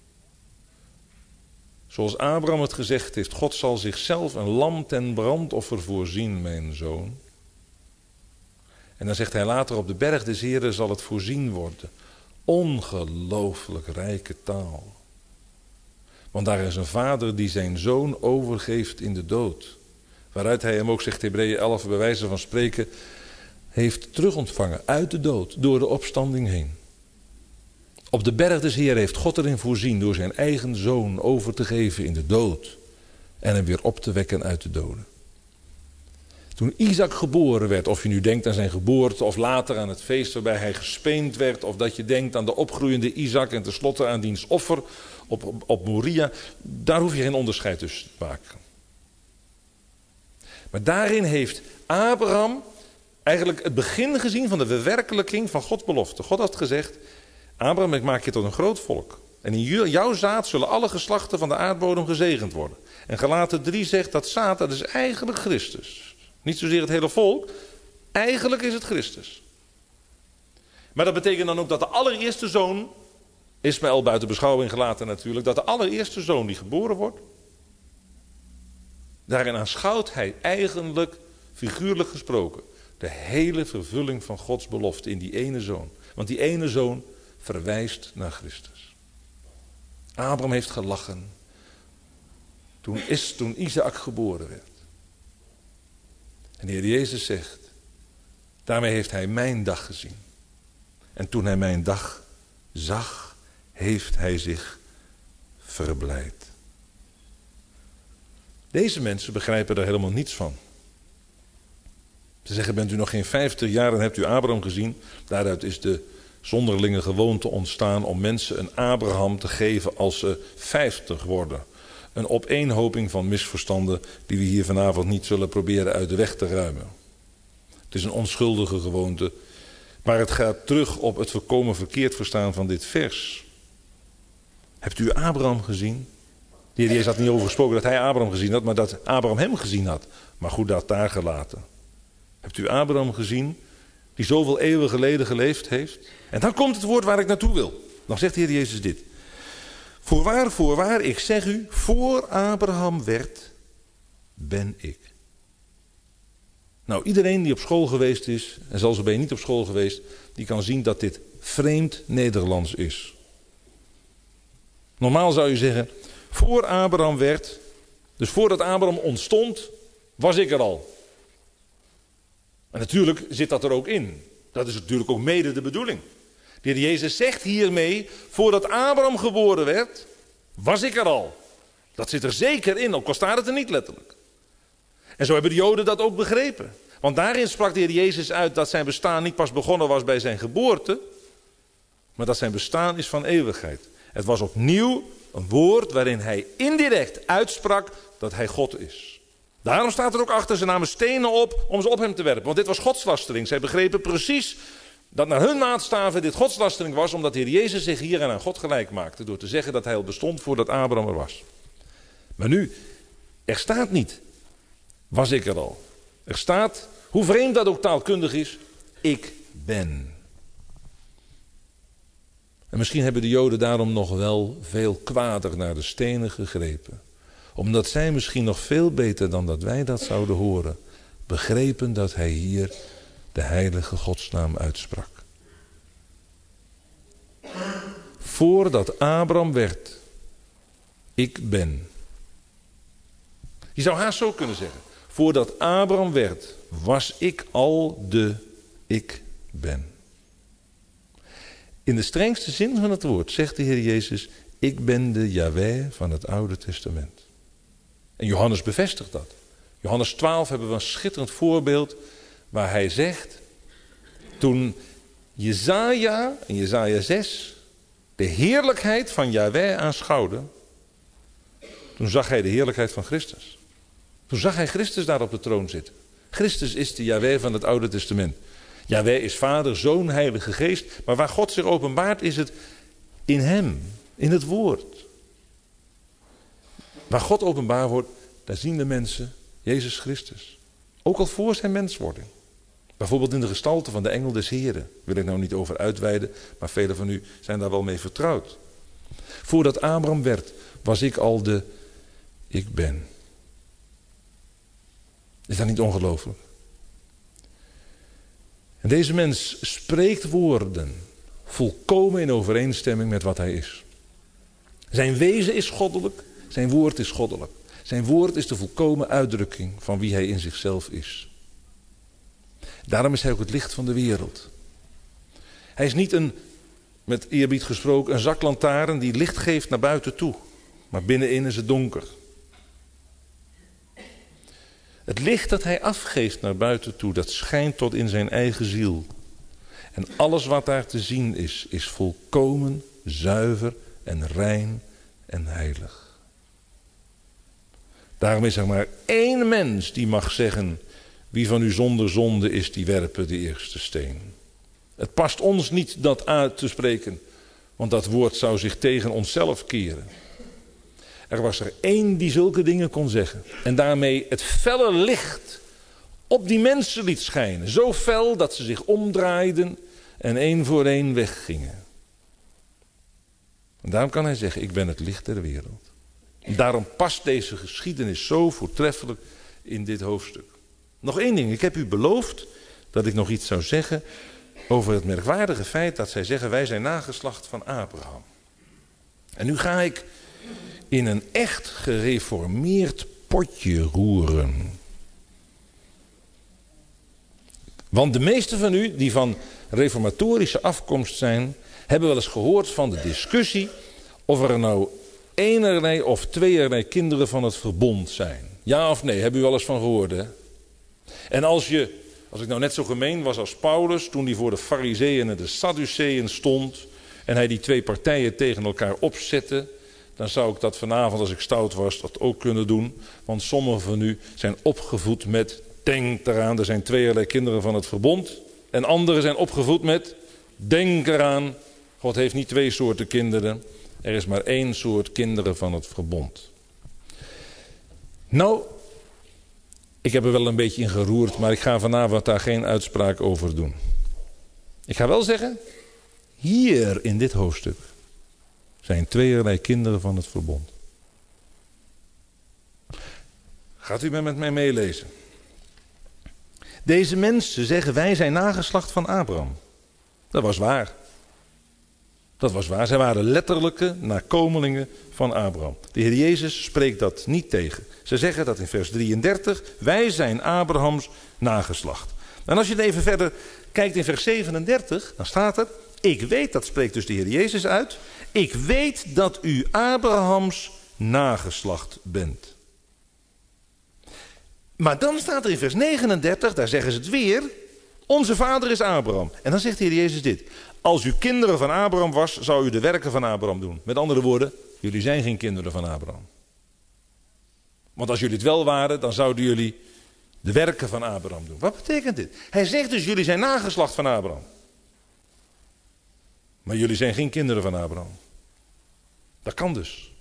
Zoals Abraham het gezegd heeft, God zal zichzelf een lam ten brandoffer voorzien, mijn zoon. En dan zegt hij later, op de berg des Heren zal het voorzien worden. Ongelooflijk rijke taal. Want daar is een vader die zijn zoon overgeeft in de dood. Waaruit hij hem ook, zegt Hebreeën elf, bij wijze van spreken, heeft terugontvangen uit de dood, door de opstanding heen. Op de berg des Heren heeft God erin voorzien door zijn eigen zoon over te geven in de dood. En hem weer op te wekken uit de doden. Toen Isaac geboren werd, of je nu denkt aan zijn geboorte of later aan het feest waarbij hij gespeend werd, of dat je denkt aan de opgroeiende Isaac en tenslotte aan diens offer op, op, op Moria, daar hoef je geen onderscheid tussen te maken. Maar daarin heeft Abraham eigenlijk het begin gezien van de verwerkelijking van Gods belofte. God had gezegd, Abraham, ik maak je tot een groot volk. En in jouw zaad zullen alle geslachten van de aardbodem gezegend worden. En Galaten drie zegt dat zaad, dat is eigenlijk Christus. Niet zozeer het hele volk, eigenlijk is het Christus. Maar dat betekent dan ook dat de allereerste zoon, Ismaël buiten beschouwing gelaten natuurlijk, dat de allereerste zoon die geboren wordt, daarin aanschouwt hij eigenlijk, figuurlijk gesproken, de hele vervulling van Gods belofte in die ene zoon. Want die ene zoon verwijst naar Christus. Abraham heeft gelachen toen, is, toen Isaac geboren werd. En de Heer Jezus zegt, daarmee heeft hij mijn dag gezien. En toen hij mijn dag zag, heeft hij zich verblijd. Deze mensen begrijpen er helemaal niets van. Ze zeggen, bent u nog geen vijftig jaar en hebt u Abraham gezien? Daaruit is de zonderlinge gewoonte ontstaan om mensen een Abraham te geven als ze vijftig worden. Een opeenhoping van misverstanden die we hier vanavond niet zullen proberen uit de weg te ruimen. Het is een onschuldige gewoonte, maar het gaat terug op het volkomen verkeerd verstaan van dit vers. Hebt u Abraham gezien? De Heer Jezus had niet over gesproken dat hij Abraham gezien had, maar dat Abraham hem gezien had. Maar goed, dat daar gelaten. Hebt u Abraham gezien, die zoveel eeuwen geleden geleefd heeft? En dan komt het woord waar ik naartoe wil. Dan zegt de Heer Jezus dit. Voorwaar, voorwaar, ik zeg u, voor Abraham werd, ben ik. Nou, iedereen die op school geweest is, en zelfs ben je niet op school geweest, die kan zien dat dit vreemd Nederlands is. Normaal zou je zeggen, voor Abraham werd, dus voordat Abraham ontstond, was ik er al. En natuurlijk zit dat er ook in. Dat is natuurlijk ook mede de bedoeling. De Heer Jezus zegt hiermee, voordat Abraham geboren werd, was ik er al. Dat zit er zeker in, ook al staat het er niet letterlijk. En zo hebben de Joden dat ook begrepen. Want daarin sprak de Heer Jezus uit dat zijn bestaan niet pas begonnen was bij zijn geboorte, maar dat zijn bestaan is van eeuwigheid. Het was opnieuw een woord waarin hij indirect uitsprak dat hij God is. Daarom staat er ook achter, ze namen stenen op om ze op hem te werpen. Want dit was godslastering. Zij begrepen precies Dat naar hun maatstaven dit godslastering was, omdat de Heer Jezus zich hier aan God gelijk maakte. Door te zeggen dat hij al bestond voordat Abraham er was. Maar nu, er staat niet, was ik er al. Er staat, hoe vreemd dat ook taalkundig is, ik ben. En misschien hebben de Joden daarom nog wel veel kwader naar de stenen gegrepen. Omdat zij misschien nog veel beter dan dat wij dat zouden horen, begrepen dat hij hier de heilige godsnaam uitsprak. Voordat Abraham werd, ik ben. Je zou haast zo kunnen zeggen. Voordat Abraham werd, was ik al de ik ben. In de strengste zin van het woord zegt de Heer Jezus, ik ben de Jahweh van het Oude Testament. En Johannes bevestigt dat. Johannes twaalf hebben we een schitterend voorbeeld waar hij zegt, toen Jesaja in Jesaja zes de heerlijkheid van Jahweh aanschouwde, toen zag hij de heerlijkheid van Christus. Toen zag hij Christus daar op de troon zitten. Christus is de Jahweh van het Oude Testament. Jahweh is Vader, Zoon, Heilige Geest. Maar waar God zich openbaart is het in hem, in het woord. Waar God openbaar wordt, daar zien de mensen Jezus Christus. Ook al voor zijn menswording. Bijvoorbeeld in de gestalte van de engel des Heren. Wil ik nou niet over uitweiden, maar velen van u zijn daar wel mee vertrouwd. Voordat Abraham werd, was ik al de ik ben. Is dat niet ongelooflijk? En deze mens spreekt woorden volkomen in overeenstemming met wat hij is. Zijn wezen is goddelijk, zijn woord is goddelijk. Zijn woord is de volkomen uitdrukking van wie hij in zichzelf is. Daarom is hij ook het licht van de wereld. Hij is niet een, met eerbied gesproken, een zaklantaarn die licht geeft naar buiten toe. Maar binnenin is het donker. Het licht dat hij afgeeft naar buiten toe, dat schijnt tot in zijn eigen ziel. En alles wat daar te zien is, is volkomen zuiver en rein en heilig. Daarom is er maar één mens die mag zeggen, wie van u zonder zonde is, die werpen de eerste steen. Het past ons niet dat uit te spreken, want dat woord zou zich tegen onszelf keren. Er was er één die zulke dingen kon zeggen. En daarmee het felle licht op die mensen liet schijnen. Zo fel dat ze zich omdraaiden en één voor één weggingen. En daarom kan hij zeggen, ik ben het licht der wereld. En daarom past deze geschiedenis zo voortreffelijk in dit hoofdstuk. Nog één ding, ik heb u beloofd dat ik nog iets zou zeggen over het merkwaardige feit dat zij zeggen, wij zijn nageslacht van Abraham. En nu ga ik in een echt gereformeerd potje roeren. Want de meesten van u die van reformatorische afkomst zijn, hebben wel eens gehoord van de discussie of er nou enerlei of tweeërlei kinderen van het verbond zijn. Ja of nee, hebben u wel eens van gehoord, hè? En als je, als ik nou net zo gemeen was als Paulus, toen hij voor de Farizeeën en de Sadduceeën stond en hij die twee partijen tegen elkaar opzette, dan zou ik dat vanavond, als ik stout was, dat ook kunnen doen. Want sommigen van u zijn opgevoed met, denk eraan, er zijn tweeërlei kinderen van het verbond. En anderen zijn opgevoed met, denk eraan, God heeft niet twee soorten kinderen. Er is maar één soort kinderen van het verbond. Nou, ik heb er wel een beetje in geroerd, maar ik ga vanavond daar geen uitspraak over doen. Ik ga wel zeggen, hier in dit hoofdstuk zijn tweeërlei kinderen van het verbond. Gaat u met mij meelezen. Deze mensen zeggen, wij zijn nageslacht van Abraham. Dat was waar. Dat was waar. Zij waren letterlijke nakomelingen van Abraham. De Heer Jezus spreekt dat niet tegen. Ze zeggen dat in vers drieëndertig. Wij zijn Abrahams nageslacht. En als je het even verder kijkt in vers zevenendertig. Dan staat er. Ik weet, dat spreekt dus de Heer Jezus uit. Ik weet dat u Abrahams nageslacht bent. Maar dan staat er in vers negenendertig. Daar zeggen ze het weer. Onze vader is Abraham. En dan zegt de Heer Jezus dit. Als u kinderen van Abraham was, zou u de werken van Abraham doen. Met andere woorden, jullie zijn geen kinderen van Abraham. Want als jullie het wel waren, dan zouden jullie de werken van Abraham doen. Wat betekent dit? Hij zegt dus, jullie zijn nageslacht van Abraham. maar jullie zijn geen kinderen van Abraham. Dat kan dus.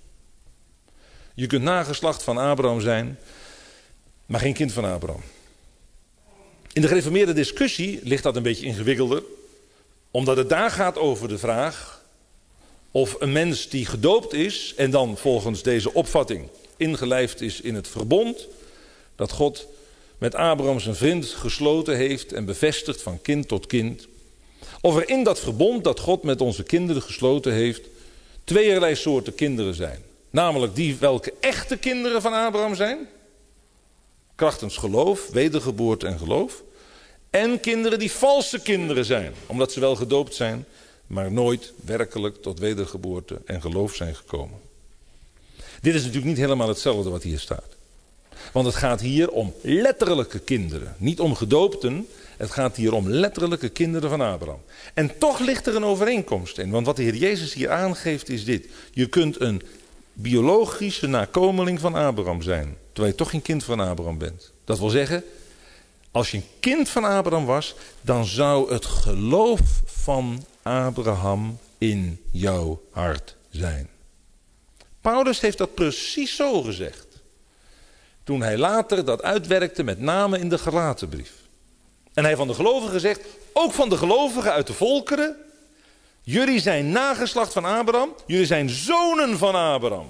Je kunt nageslacht van Abraham zijn, maar geen kind van Abraham. In de gereformeerde discussie ligt dat een beetje ingewikkelder, omdat het daar gaat over de vraag of een mens die gedoopt is en dan volgens deze opvatting ingelijfd is in het verbond dat God met Abraham zijn vriend gesloten heeft en bevestigd van kind tot kind, of er in dat verbond dat God met onze kinderen gesloten heeft tweeërlei soorten kinderen zijn. Namelijk die welke echte kinderen van Abraham zijn, krachtens geloof, wedergeboorte en geloof. En kinderen die valse kinderen zijn, omdat ze wel gedoopt zijn, maar nooit werkelijk tot wedergeboorte en geloof zijn gekomen. Dit is natuurlijk niet helemaal hetzelfde wat hier staat. Want het gaat hier om letterlijke kinderen, niet om gedoopten. Het gaat hier om letterlijke kinderen van Abraham. En toch ligt er een overeenkomst in. Want wat de Heer Jezus hier aangeeft is dit. Je kunt een biologische nakomeling van Abraham zijn, terwijl je toch geen kind van Abraham bent. Dat wil zeggen, als je een kind van Abraham was, dan zou het geloof van Abraham in jouw hart zijn. Paulus heeft dat precies zo gezegd. Toen hij later dat uitwerkte, met name in de Galatenbrief. En hij van de gelovigen zegt, ook van de gelovigen uit de volkeren, jullie zijn nageslacht van Abraham, jullie zijn zonen van Abraham.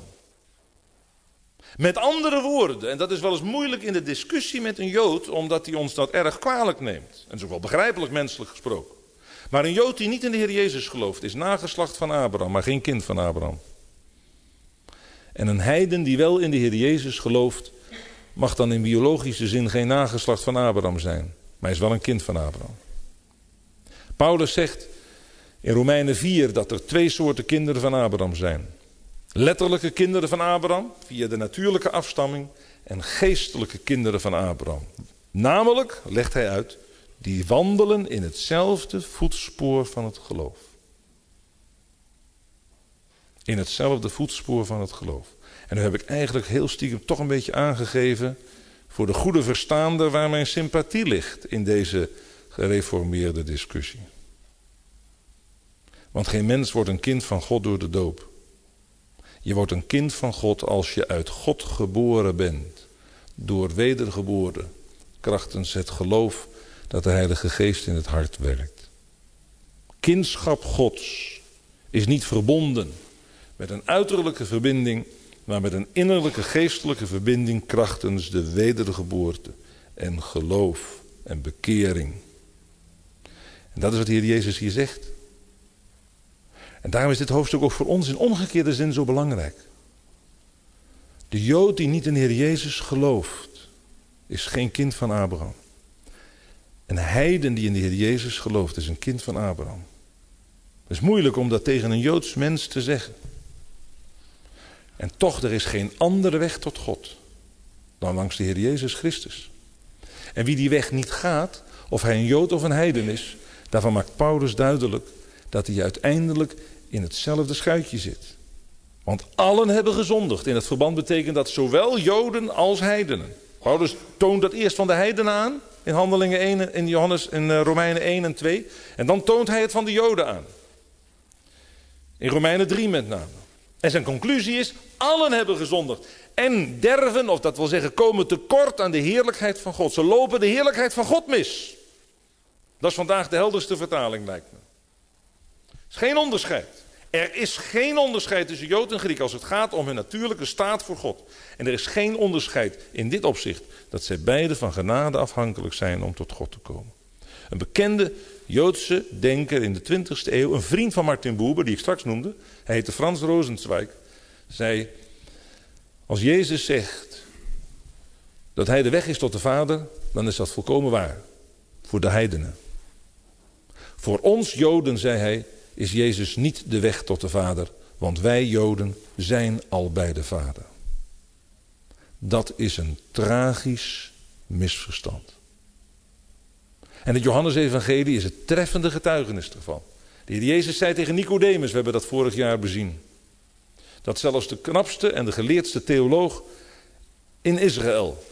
Met andere woorden, en dat is wel eens moeilijk in de discussie met een Jood, omdat hij ons dat erg kwalijk neemt. En dat is ook wel begrijpelijk menselijk gesproken. Maar een Jood die niet in de Heer Jezus gelooft, is nageslacht van Abraham, maar geen kind van Abraham. En een heiden die wel in de Heer Jezus gelooft, mag dan in biologische zin geen nageslacht van Abraham zijn. Maar hij is wel een kind van Abraham. Paulus zegt in Romeinen vier dat er twee soorten kinderen van Abraham zijn. Letterlijke kinderen van Abraham, via de natuurlijke afstamming, en geestelijke kinderen van Abraham. Namelijk, legt hij uit, die wandelen in hetzelfde voetspoor van het geloof. In hetzelfde voetspoor van het geloof. En nu heb ik eigenlijk heel stiekem toch een beetje aangegeven voor de goede verstaander waar mijn sympathie ligt in deze gereformeerde discussie. Want geen mens wordt een kind van God door de doop. Je wordt een kind van God als je uit God geboren bent. Door wedergeboorte. Krachtens het geloof dat de Heilige Geest in het hart werkt. Kindschap Gods is niet verbonden met een uiterlijke verbinding, maar met een innerlijke geestelijke verbinding krachtens de wedergeboorte en geloof en bekering. En dat is wat de Heer Jezus hier zegt. En daarom is dit hoofdstuk ook voor ons in omgekeerde zin zo belangrijk. De Jood die niet in de Heer Jezus gelooft, is geen kind van Abraham. Een heiden die in de Heer Jezus gelooft, is een kind van Abraham. Het is moeilijk om dat tegen een Joods mens te zeggen. En toch, er is geen andere weg tot God dan langs de Heer Jezus Christus. En wie die weg niet gaat, of hij een Jood of een heiden is, daarvan maakt Paulus duidelijk dat hij uiteindelijk in hetzelfde schuitje zit. Want allen hebben gezondigd. In het verband betekent dat zowel Joden als heidenen. Paulus toont dat eerst van de heidenen aan, in Handelingen één, in Johannes, in Romeinen één en twee. En dan toont hij het van de Joden aan. In Romeinen drie met name. En zijn conclusie is, allen hebben gezondigd. En derven, of dat wil zeggen komen tekort aan de heerlijkheid van God. Ze lopen de heerlijkheid van God mis. Dat is vandaag de helderste vertaling, lijkt me. Er is geen onderscheid. Er is geen onderscheid tussen Jood en Griek als het gaat om hun natuurlijke staat voor God. En er is geen onderscheid in dit opzicht dat zij beide van genade afhankelijk zijn om tot God te komen. Een bekende Joodse denker in de twintigste eeuw, een vriend van Martin Buber, die ik straks noemde, hij heette Frans Rosenzweig, zei, als Jezus zegt dat hij de weg is tot de Vader, dan is dat volkomen waar. Voor de heidenen. Voor ons Joden, zei hij, is Jezus niet de weg tot de Vader, want wij Joden zijn al bij de Vader. Dat is een tragisch misverstand. En het Johannesevangelie is het treffende getuigenis ervan. De Heer Jezus zei tegen Nicodemus, we hebben dat vorig jaar bezien, dat zelfs de knapste en de geleerdste theoloog in Israël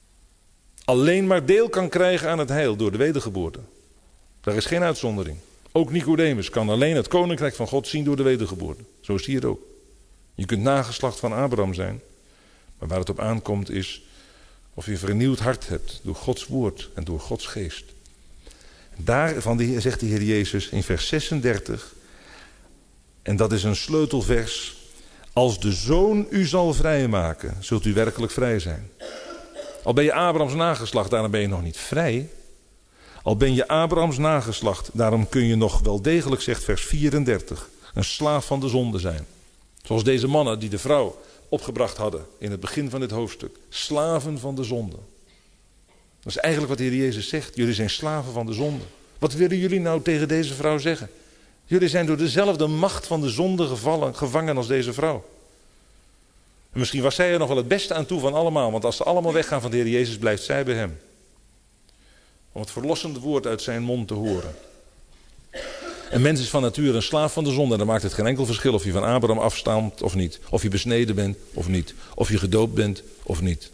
alleen maar deel kan krijgen aan het heil door de wedergeboorte. Daar is geen uitzondering. Ook Nicodemus kan alleen het koninkrijk van God zien door de wedergeboorte. Zo is het hier ook. Je kunt nageslacht van Abraham zijn. Maar waar het op aankomt is of je een vernieuwd hart hebt door Gods woord en door Gods geest. Daarvan zegt de Heer Jezus in vers zesendertig. En dat is een sleutelvers. Als de Zoon u zal vrijmaken, zult u werkelijk vrij zijn. Al ben je Abrahams nageslacht, daarom ben je nog niet vrij. Al ben je Abrahams nageslacht, daarom kun je nog wel degelijk, zegt vers vierendertig, een slaaf van de zonde zijn. Zoals deze mannen die de vrouw opgebracht hadden in het begin van dit hoofdstuk. Slaven van de zonde. Dat is eigenlijk wat de Heer Jezus zegt. Jullie zijn slaven van de zonde. Wat willen jullie nou tegen deze vrouw zeggen? Jullie zijn door dezelfde macht van de zonde gevallen, gevangen als deze vrouw. En misschien was zij er nog wel het beste aan toe van allemaal. Want als ze allemaal weggaan van de Heer Jezus, blijft zij bij hem. Om het verlossende woord uit zijn mond te horen. Een mens is van nature een slaaf van de zonde. En dan maakt het geen enkel verschil of je van Abraham afstamt of niet. Of je besneden bent of niet. Of je gedoopt bent of niet.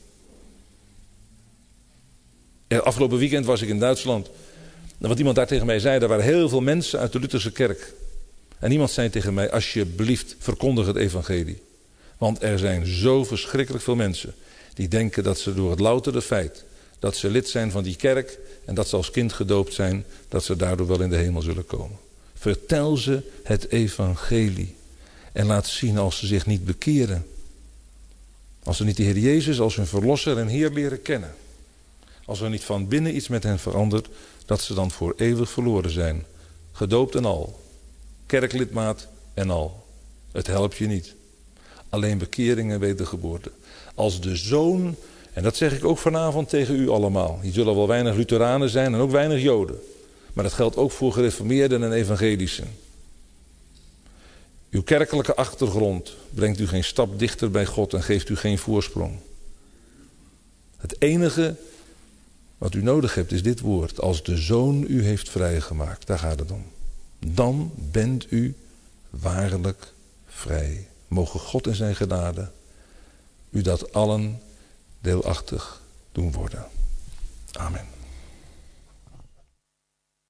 Afgelopen weekend was ik in Duitsland. En wat iemand daar tegen mij zei, er waren heel veel mensen uit de Lutherse kerk. En iemand zei tegen mij, alsjeblieft verkondig het evangelie. Want er zijn zo verschrikkelijk veel mensen die denken dat ze door het loutere feit dat ze lid zijn van die kerk en dat ze als kind gedoopt zijn, dat ze daardoor wel in de hemel zullen komen. Vertel ze het evangelie en laat zien als ze zich niet bekeren. Als ze niet de Heer Jezus als hun verlosser en Heer leren kennen. Als er niet van binnen iets met hen verandert, dat ze dan voor eeuwig verloren zijn. Gedoopt en al. Kerklidmaat en al. Het helpt je niet. Alleen bekering en wedergeboorte. Als de Zoon, en dat zeg ik ook vanavond tegen u allemaal. Hier zullen wel weinig Lutheranen zijn en ook weinig Joden. Maar dat geldt ook voor gereformeerden en evangelischen. Uw kerkelijke achtergrond brengt u geen stap dichter bij God en geeft u geen voorsprong. Het enige wat u nodig hebt is dit woord. Als de Zoon u heeft vrijgemaakt. Daar gaat het om. Dan bent u waarlijk vrij. Mogen God in zijn genade u dat allen deelachtig doen worden. Amen.